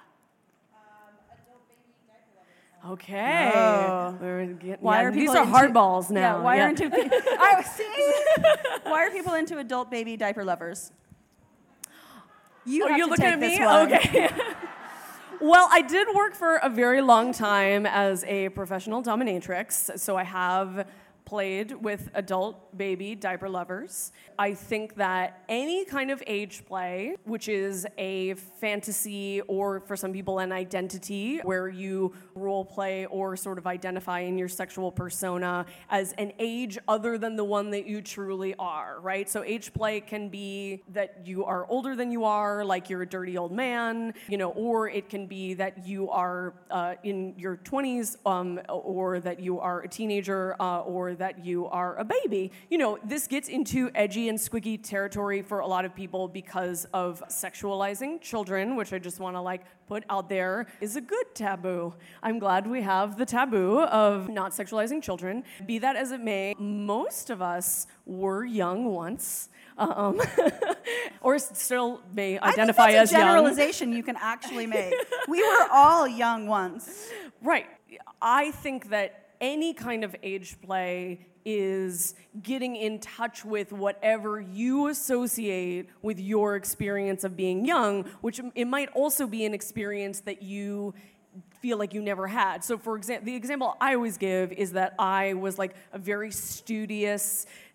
Okay.
Oh.
We're getting,
Why
yeah,
are
these
people
are
into,
hardballs now.
Yeah. Why
yeah.
are into? I see. Why are people into adult baby diaper lovers? You
Oh,
have
you're
to
looking
take
at
this
me?
one.
Okay. Well, I did work for a very long time as a professional dominatrix, so I have played with adult baby diaper lovers. I think that any kind of age play, which is a fantasy or for some people an identity where you role play or sort of identify in your sexual persona as an age other than the one that you truly are, right? So age play can be that you are older than you are, like you're a dirty old man, you know, or it can be that you are uh, in your twenties, um, or that you are a teenager, uh, or that you are a baby. You know, this gets into edgy and squiggy territory for a lot of people because of sexualizing children, which I just want to like put out there is a good taboo. I'm glad we have the taboo of not sexualizing children. Be that as it may, most of us were young once. Um, or still may identify
I think that's
as
a
young.
generalization you can actually make. We were all young once.
Right. I think that any kind of age play is getting in touch with whatever you associate with your experience of being young, which it might also be an experience that you feel like you never had. So for example, the example I always give is that I was like a very studious,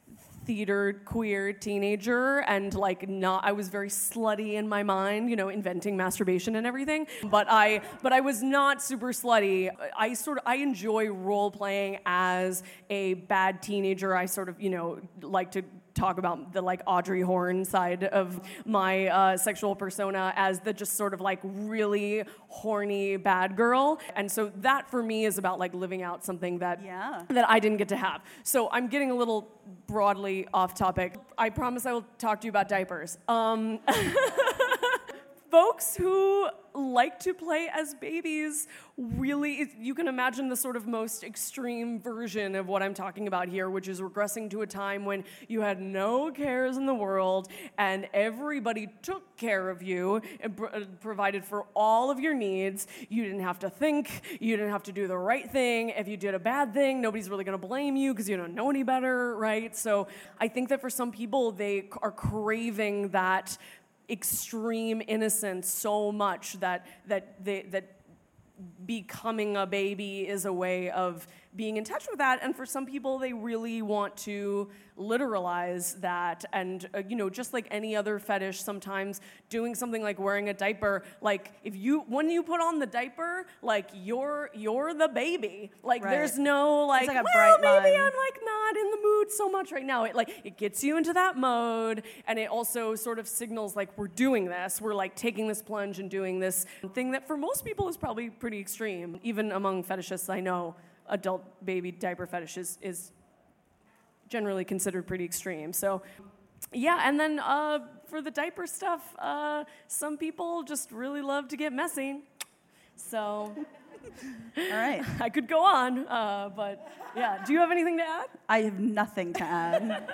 theater queer teenager, and like not I was very slutty in my mind, you know, inventing masturbation and everything. But I but I was not super slutty. I sort of I enjoy role playing as a bad teenager. I sort of, you know, like to talk about the like Audrey Horne side of my uh, sexual persona as the just sort of like really horny bad girl. And so that for me is about like living out something that
Yeah.
that I didn't get to have. So I'm getting a little broadly off topic. I promise I will talk to you about diapers. Um, folks who like to play as babies really, you can imagine the sort of most extreme version of what I'm talking about here, which is regressing to a time when you had no cares in the world and everybody took care of you and pr- provided for all of your needs. You didn't have to think, you didn't have to do the right thing. If you did a bad thing, nobody's really gonna blame you because you don't know any better, right? So I think that for some people, they are craving that extreme innocence so much that that they, that becoming a baby is a way of being in touch with that. And for some people, they really want to literalize that. And, uh, you know, just like any other fetish, sometimes doing something like wearing a diaper, like if you, when you put on the diaper, like you're, you're the baby. Like
Right.
there's no like,
like a
well,
bright
maybe
line.
I'm like not in the mood so much right now. It like, it gets you into that mode. And it also sort of signals like we're doing this. We're like taking this plunge and doing this thing that for most people is probably pretty extreme. Even among fetishists, I know adult baby diaper fetish is, is generally considered pretty extreme. So, yeah, and then uh, for the diaper stuff, uh, some people just really love to get messy. So,
All right.
I could go on, uh, but yeah. Do you have anything to add?
I have nothing to add.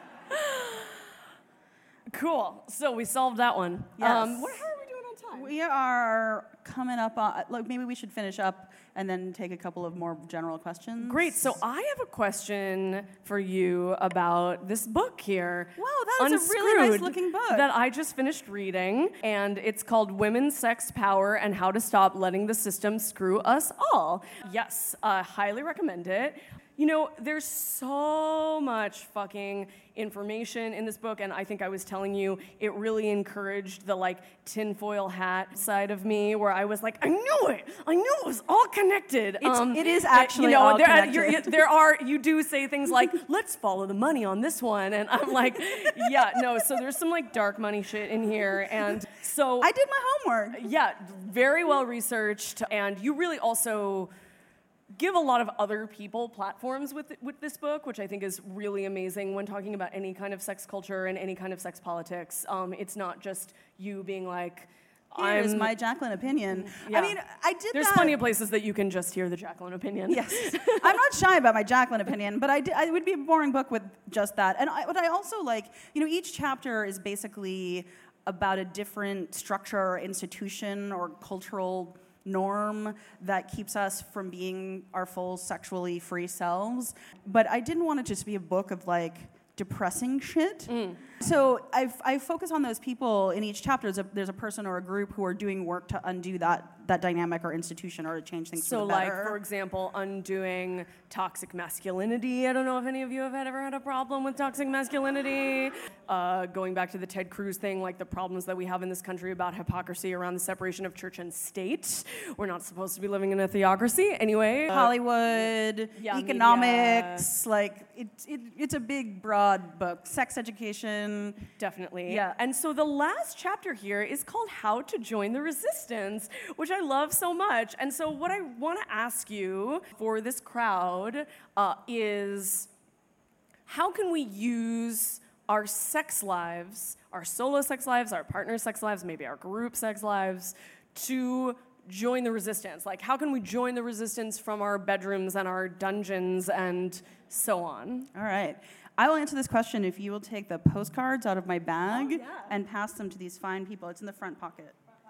Cool. So we solved that one.
Yes.
Um, what, how are we doing on time?
We are coming up on, like, maybe we should finish up and then take a couple of more general questions.
Great. So I have a question for you about this book here.
Wow, that is a really nice
Unscrewed,
looking book.
that I just finished reading, and it's called Women's Sex Power and How to Stop Letting the System Screw Us All. Yes, I highly recommend it. You know, there's so much fucking information in this book, and I think I was telling you, it really encouraged the, like, tinfoil hat side of me, where I was like, I knew it! I knew it was all connected!
It's-
Um,
it is
uh,
actually
you know,
all
there,
connected.
You're, there are, you do say things like, let's follow the money on this one, and I'm like, yeah, no, so there's some, like, dark money shit in here, and so...
I did my homework.
Yeah, very well researched, and you really also give a lot of other people platforms with with this book, which I think is really amazing when talking about any kind of sex culture and any kind of sex politics. Um, it's not just you being like,
Here's
I'm...
my Jacqueline opinion.
Yeah.
I mean, I did
There's
that.
plenty of places that you can just hear the Jacqueline opinion.
Yes. I'm not shy about my Jacqueline opinion, but I, did, I it would be a boring book with just that. And I, what I also like, you know, each chapter is basically about a different structure or institution or cultural norm that keeps us from being our full sexually free selves. But I didn't want it to just be a book of like depressing shit. Mm. So I, I focus on those people in each chapter. There's a, there's a person or a group who are doing work to undo that that dynamic or institution or to change things
So,
for the
like,
better.
for example, undoing toxic masculinity. I don't know if any of you have had, ever had a problem with toxic masculinity. Uh, going back to the Ted Cruz thing, like the problems that we have in this country about hypocrisy around the separation of church and state. We're not supposed to be living in a theocracy. Anyway. Uh,
Hollywood,
yeah,
economics, like it, it, it's a big, broad book. Sex education.
Definitely.
Yeah.
And so the last chapter here is called How to Join the Resistance, which I love so much. And so what I want to ask you for this crowd uh, is, how can we use our sex lives, our solo sex lives, our partner sex lives, maybe our group sex lives, to join the resistance? Like, how can we join the resistance from our bedrooms and our dungeons and so on?
All right. I will answer this question if you will take the postcards out of my bag
Oh, yeah.
and pass them to these fine people. It's in the front pocket.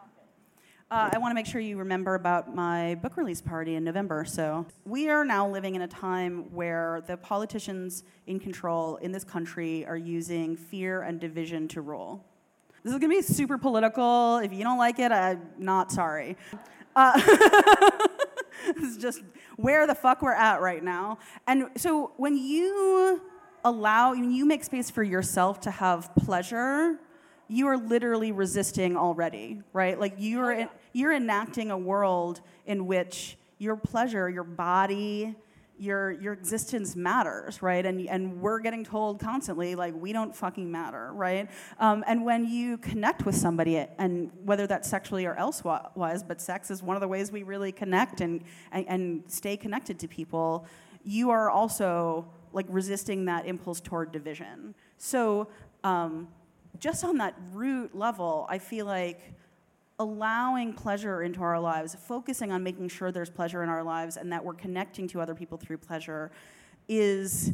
Uh, I want to make sure you remember about my book release party in November. So we are now living in a time where the politicians in control in this country are using fear and division to rule. This is going to be super political. If you don't like it, I'm not sorry. Uh, this is just where the fuck we're at right now. And so when you allow, when you make space for yourself to have pleasure, you are literally resisting already, right? Like you're in, you're enacting a world in which your pleasure, your body, your your existence matters, right? And and we're getting told constantly, like, we don't fucking matter, right? Um, and when you connect with somebody, and whether that's sexually or elsewise, but sex is one of the ways we really connect and and, and stay connected to people, you are also like resisting that impulse toward division. So um, just on that root level, I feel like allowing pleasure into our lives, focusing on making sure there's pleasure in our lives and that we're connecting to other people through pleasure is,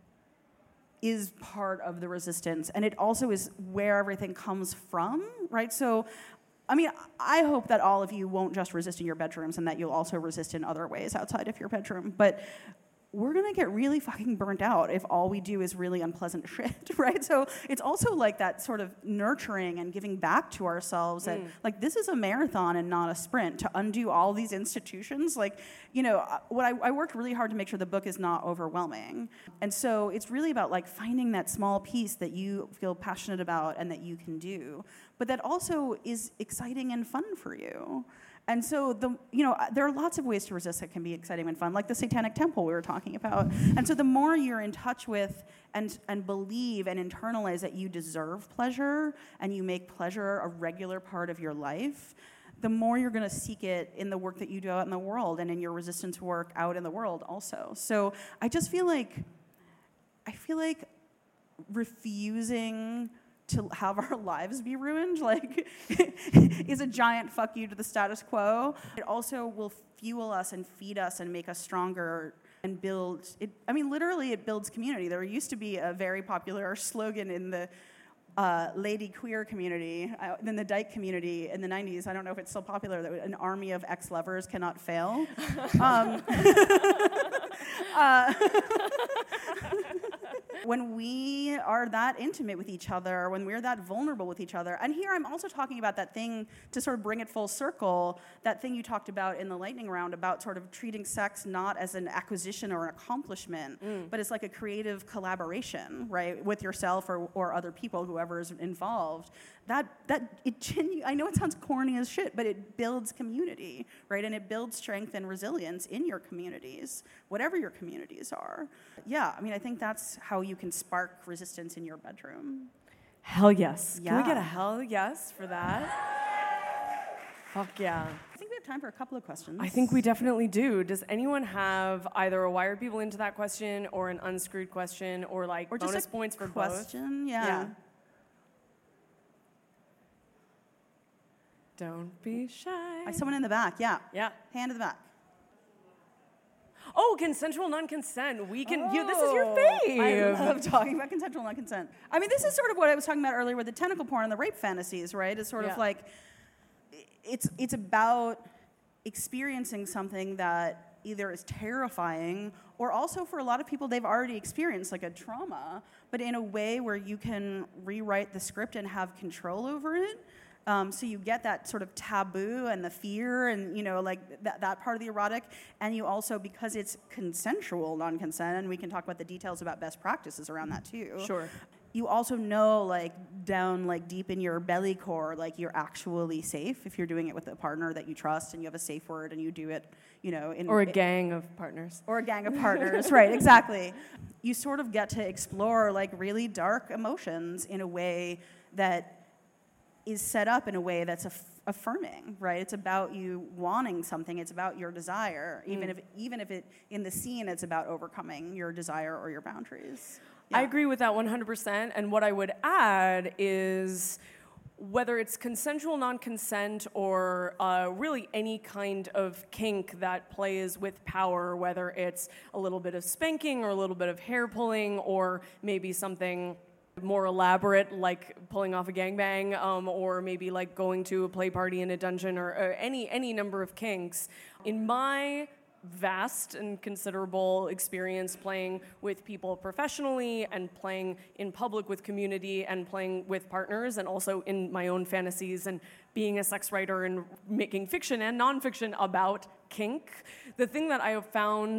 is part of the resistance. And it also is where everything comes from, right? So, I mean, I hope that all of you won't just resist in your bedrooms and that you'll also resist in other ways outside of your bedroom. But we're gonna get really fucking burnt out if all we do is really unpleasant shit, right? So it's also like that sort of nurturing and giving back to ourselves that, mm. like, this is a marathon and not a sprint. To undo all these institutions, like, you know, what I, I worked really hard to make sure the book is not overwhelming. And so it's really about, like, finding that small piece that you feel passionate about and that you can do, but that also is exciting and fun for you. And so, the you know, there are lots of ways to resist that can be exciting and fun, like the Satanic Temple we were talking about. And so the more you're in touch with and, and believe and internalize that you deserve pleasure and you make pleasure a regular part of your life, the more you're going to seek it in the work that you do out in the world and in your resistance work out in the world also. So I just feel like, I feel like refusing to have our lives be ruined, like, is a giant fuck you to the status quo. It also will fuel us and feed us and make us stronger and build, it, I mean, literally it builds community. There used to be a very popular slogan in the uh, lady queer community, uh, in the dyke community in the nineties, I don't know if it's still popular, that an army of ex-lovers cannot fail. um, uh, when we are that intimate with each other, when we're that vulnerable with each other, and here I'm also talking about that thing, to sort of bring it full circle, that thing you talked about in the lightning round about sort of treating sex not as an acquisition or an accomplishment, mm. but as like a creative collaboration, right, with yourself or, or other people, whoever is involved. That, that it genu- I know it sounds corny as shit, but it builds community, right? And it builds strength and resilience in your communities, whatever your communities are. Yeah, I mean, I think that's how you can spark resistance in your bedroom.
Hell yes.
Yeah.
Can we get a hell yes for that? Fuck yeah.
I think we have time for a couple of questions.
I think we definitely do. Does anyone have either a wire people into that question or an unscrewed question or like
or
bonus
just a
points for
question?
both?
Yeah.
yeah. Don't be shy.
I, someone in the back, yeah.
Yeah.
Hand in the back.
Oh, consensual non-consent. We can.
Oh,
you, this is your fave.
I love talking about consensual non-consent. I mean, this is sort of what I was talking about earlier with the tentacle porn and the rape fantasies, right? It's sort
yeah.
of like, it's it's about experiencing something that either is terrifying or also for a lot of people they've already experienced, like a trauma, but in a way where you can rewrite the script and have control over it. Um, so you get that sort of taboo and the fear and, you know, like that, that part of the erotic. And you also, because it's consensual non-consent, and we can talk about the details about best practices around that too.
Sure.
You also know, like, down, like, deep in your belly core, like, you're actually safe if you're doing it with a partner that you trust and you have a safe word and you do it, you know. In,
or a
it,
gang of partners.
Or a gang of partners, right, exactly. You sort of get to explore, like, really dark emotions in a way that is set up in a way that's aff- affirming, right? It's about you wanting something. It's about your desire, mm. even if even if it in the scene it's about overcoming your desire or your boundaries. Yeah.
I agree with that one hundred percent. And what I would add is whether it's consensual non-consent or uh, really any kind of kink that plays with power, whether it's a little bit of spanking or a little bit of hair pulling or maybe something more elaborate, like pulling off a gangbang, um, or maybe like going to a play party in a dungeon, or, or any any number of kinks. In my vast and considerable experience playing with people professionally and playing in public with community and playing with partners and also in my own fantasies and being a sex writer and making fiction and nonfiction about kink, the thing that I have found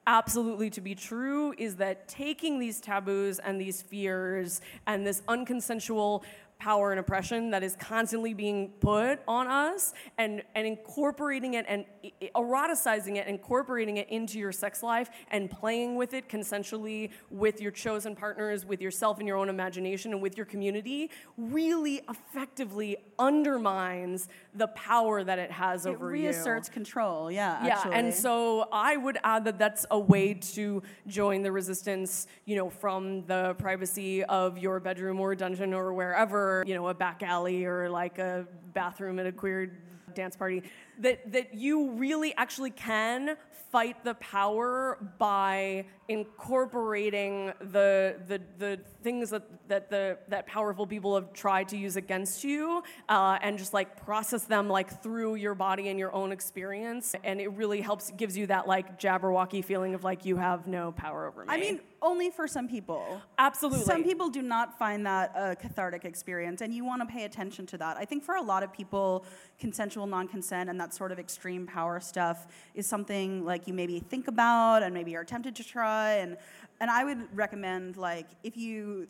absolutely to be true is that taking these taboos and these fears and this unconsensual power and oppression that is constantly being put on us and, and incorporating it and eroticizing it, incorporating it into your sex life and playing with it consensually with your chosen partners, with yourself and your own imagination and with your community really effectively undermines the power that it has
it
over you.
It reasserts control, yeah,
Yeah,
actually.
and so I would add that that's a way to join the resistance, you know, from the privacy of your bedroom or dungeon or wherever, you know, a back alley or like a bathroom at a queer dance party, that, that you really actually can fight the power by incorporating the the the things that that the that powerful people have tried to use against you, uh, and just like process them like through your body and your own experience, and it really helps, gives you that like Jabberwocky feeling of like you have no power over me.
I mean, only for some people.
Absolutely.
Some people do not find that a cathartic experience, and you want to pay attention to that. I think for a lot of people, consensual non-consent and that sort of extreme power stuff is something like you maybe think about and maybe are tempted to try. And and I would recommend, like, if you,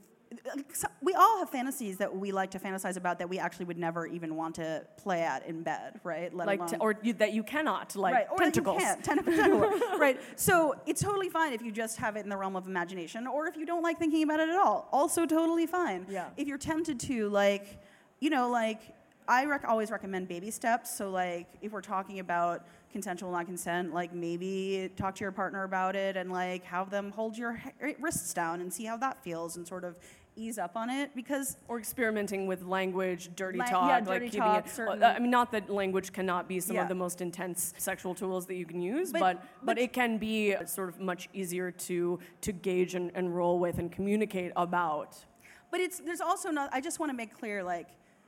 we all have fantasies that we like to fantasize about that we actually would never even want to play at in bed, right? Let
like
alone,
t- or you, that you cannot, like
right, or
tentacles.
That you can't, tentacles, right? So it's totally fine if you just have it in the realm of imagination, or if you don't like thinking about it at all, also totally fine.
Yeah.
If you're tempted to, like, you know, like, I rec- always recommend baby steps. So, like, if we're talking about consensual non-consent, like, maybe talk to your partner about it and, like, have them hold your ha- wrists down and see how that feels and sort of ease up on it, because...
Or experimenting with language, dirty
La-
talk.
yeah,
like
dirty
keeping
talk,
it,
certain-
I mean, not that language cannot be some
Yeah.
of the most intense sexual tools that you can use,
But-
but, but,
but-
it can be sort of much easier to, to gauge and, and roll with and communicate about.
But it's there's also not... I just want to make clear, like,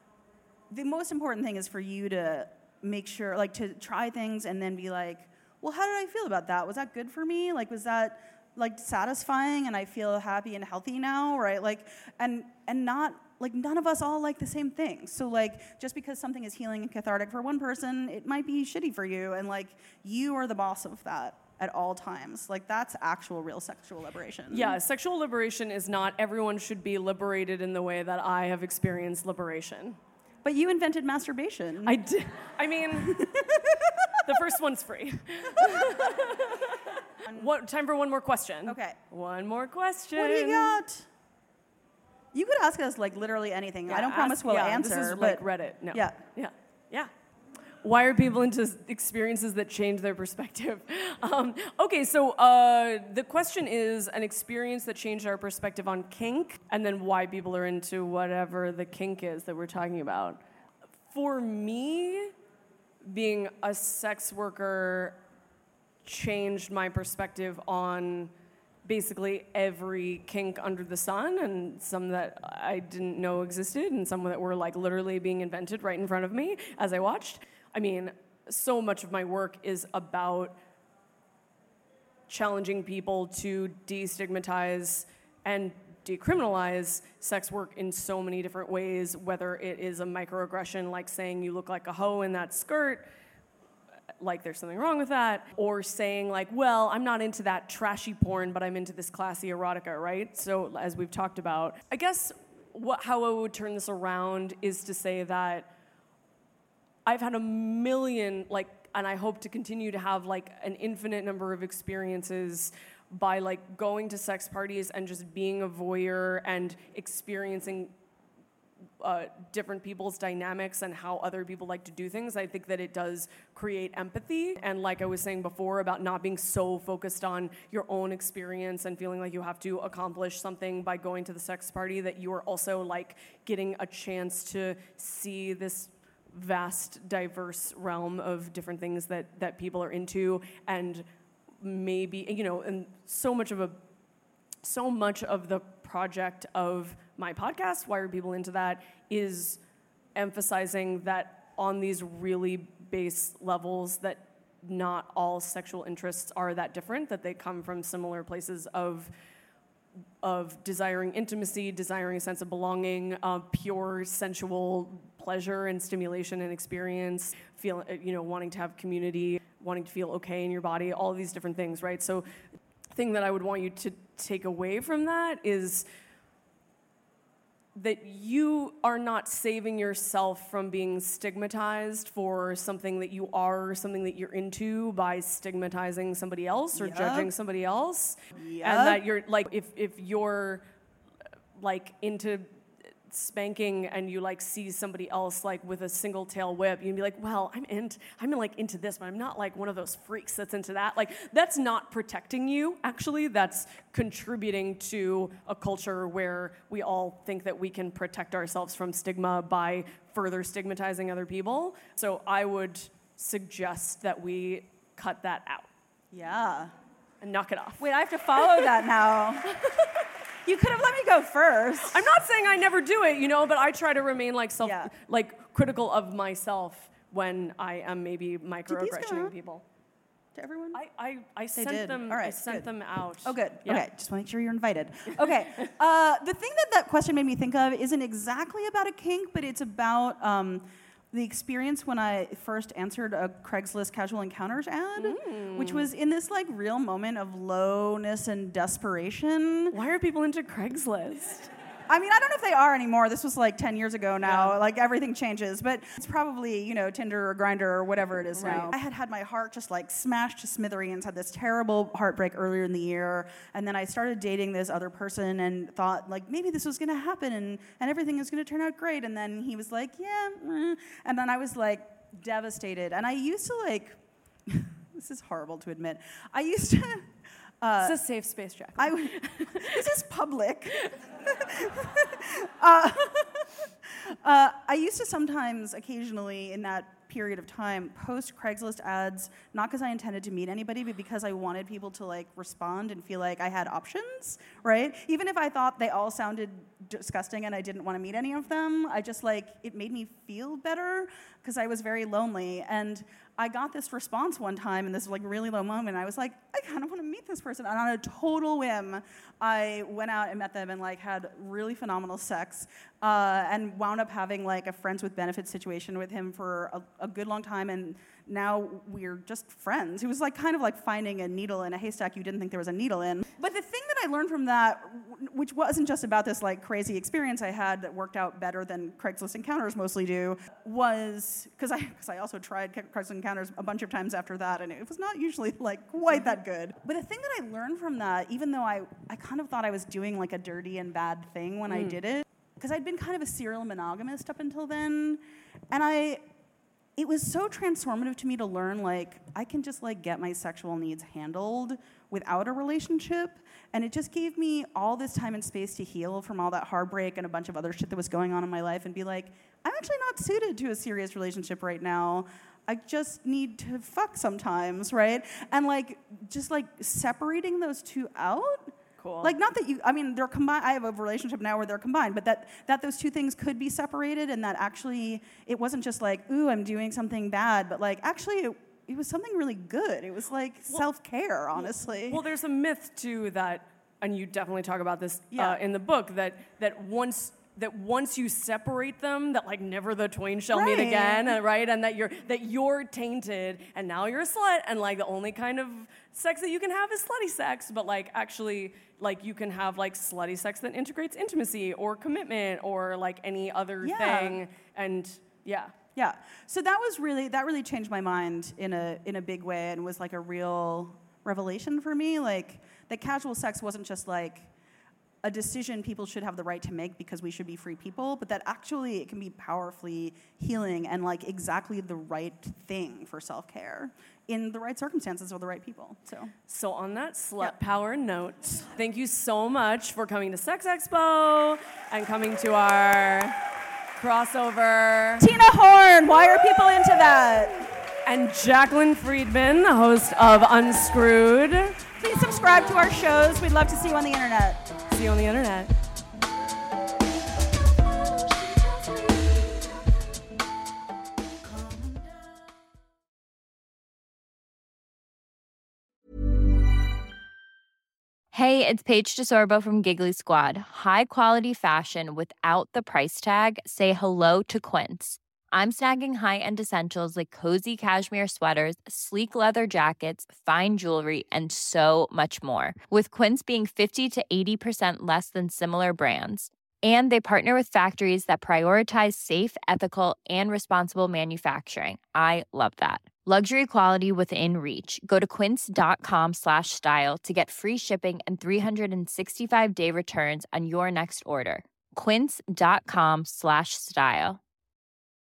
the most important thing is for you to make sure, like, to try things and then be like, well, how did I feel about that? Was that good for me? Like, was that, like, satisfying and I feel happy and healthy now, right? Like, and and not, like, none of us all like the same things. So, like, just because something is healing and cathartic for one person, it might be shitty for you. And, like, you are the boss of that at all times. Like, that's actual real sexual liberation.
Yeah, sexual liberation is not everyone should be liberated in the way that I have experienced liberation.
But you invented masturbation.
I did. I mean, the first one's free. What, time for one more question.
Okay.
One more question.
What do you got? You could ask us, like, literally anything.
Yeah,
I don't promise
ask-
we'll
yeah,
answer.
This is
but
like Reddit. No.
Yeah.
Yeah. Yeah. Why are people into experiences that change their perspective? Um, okay, so uh, the question is an experience that changed our perspective on kink, and then why people are into whatever the kink is that we're talking about. For me, being a sex worker changed my perspective on basically every kink under the sun, and some that I didn't know existed, and some that were like literally being invented right in front of me as I watched. I mean, so much of my work is about challenging people to destigmatize and decriminalize sex work in so many different ways, whether it is a microaggression like saying you look like a hoe in that skirt, like there's something wrong with that, or saying like, well, I'm not into that trashy porn, but I'm into this classy erotica, right? So as we've talked about, I guess what, how I would turn this around is to say that I've had a million, like, and I hope to continue to have like an infinite number of experiences by like going to sex parties and just being a voyeur and experiencing uh, different people's dynamics and how other people like to do things. I think that it does create empathy. And like I was saying before about not being so focused on your own experience and feeling like you have to accomplish something by going to the sex party, that you are also like getting a chance to see this vast, diverse realm of different things that, that people are into, and maybe, you know, and so much of a, so much of the project of my podcast, Why Are People Into That, is emphasizing that on these really base levels that not all sexual interests are that different, that they come from similar places of of desiring intimacy, desiring a sense of belonging, uh, pure sensual pleasure and stimulation and experience, feel, you know, wanting to have community, wanting to feel okay in your body, all of these different things, right? So the thing that I would want you to take away from that is that you are not saving yourself from being stigmatized for something that you are or something that you're into by stigmatizing somebody else or
Yep.
judging somebody else.
Yep.
And that you're like, if, if you're like into spanking and you like see somebody else like with a single tail whip, you'd be like, well, I'm into, I'm like into this, but I'm not like one of those freaks that's into that. Like, that's not protecting you, actually. That's contributing to a culture where we all think that we can protect ourselves from stigma by further stigmatizing other people. So I would suggest that we cut that out
Yeah.
and knock it off.
Wait, I have to follow that now. You could have let me go first.
I'm not saying I never do it, you know, but I try to remain like self,
Yeah.
like critical of myself when I am maybe
go
microaggressioning
out?
people.
To everyone?
I, I, I sent
did.
them.
All right,
I sent
good.
them out.
Oh, good.
Yeah.
Okay, just want to make sure you're invited. Okay, uh, the thing that that question made me think of isn't exactly about a kink, but it's about um, the experience when I first answered a Craigslist casual encounters ad,
Mm.
which was in this like real moment of lowness and desperation.
Why are people into Craigslist?
I mean, I don't know if they are anymore. This was like ten years ago now.
Yeah.
Like, everything changes. But it's probably, you know, Tinder or Grindr or whatever it is now.
Right.
I had had my heart just like smashed to smithereens, had this terrible heartbreak earlier in the year. And then I started dating this other person and thought, like, maybe this was going to happen and, and everything is going to turn out great. And then he was like, yeah. eh. And then I was like devastated. And I used to like, this is horrible to admit. I used to... Uh,
It's a safe space, Jack.
I w- this is public. uh, uh, I used to sometimes, occasionally, in that period of time, post Craigslist ads, not because I intended to meet anybody, but because I wanted people to like respond and feel like I had options, right? Even if I thought they all sounded disgusting and I didn't want to meet any of them, I just like, it made me feel better because I was very lonely. And I got this response one time in this like really low moment. I was like, I kind of want to meet this person. And on a total whim, I went out and met them and like had really phenomenal sex uh, and wound up having like a friends with benefits situation with him for a, a good long time. And now we're just friends. It was like kind of like finding a needle in a haystack you didn't think there was a needle in. But the thing that I learned from that, which wasn't just about this like crazy experience I had that worked out better than Craigslist encounters mostly do, was because I because I also tried Craigslist encounters a bunch of times after that, and it was not usually like quite that good. But the thing that I learned from that, even though I, I kind of thought I was doing like a dirty and bad thing when mm. I did it, because I'd been kind of a serial monogamist up until then, and I it was so transformative to me to learn, like, I can just, like, get my sexual needs handled without a relationship. And it just gave me all this time and space to heal from all that heartbreak and a bunch of other shit that was going on in my life and be like, I'm actually not suited to a serious relationship right now. I just need to fuck sometimes, right? And, like, just, like, separating those two out.
Cool.
Like, not that you, I mean, they're combined. I have a relationship now where they're combined, but that, that those two things could be separated and that actually it wasn't just like, ooh, I'm doing something bad, but like, actually, it, it was something really good. It was like well, self-care, honestly.
Well, there's a myth, too, that, and you definitely talk about this
yeah.
uh, in the book, that that once... that once you separate them, that like never the twain shall
right.
meet again, uh, right? And that you're that you're tainted, and now you're a slut, and like the only kind of sex that you can have is slutty sex, but like actually, like you can have like slutty sex that integrates intimacy or commitment or like any other
yeah.
thing, and yeah.
Yeah. So that was really that really changed my mind in a in a big way, and was like a real revelation for me. Like that casual sex wasn't just like a decision people should have the right to make because we should be free people, but that actually it can be powerfully healing and like exactly the right thing for self-care in the right circumstances with the right people. So,
so on that slut yep. power note, thank you so much for coming to Sex Expo and coming to our crossover.
Tina Horn, why are people into that?
And Jaclyn Friedman, the host of Unscrewed.
Please subscribe to our shows. We'd love to see you on the internet.
See you on the internet.
Hey, it's Paige DeSorbo from Giggly Squad. High quality fashion without the price tag. Say hello to Quince. I'm snagging high-end essentials like cozy cashmere sweaters, sleek leather jackets, fine jewelry, and so much more. With Quince being fifty to eighty percent less than similar brands. And they partner with factories that prioritize safe, ethical, and responsible manufacturing. I love that. Luxury quality within reach. Go to quince.com slash style to get free shipping and three sixty-five day returns on your next order. Quince.com slash style.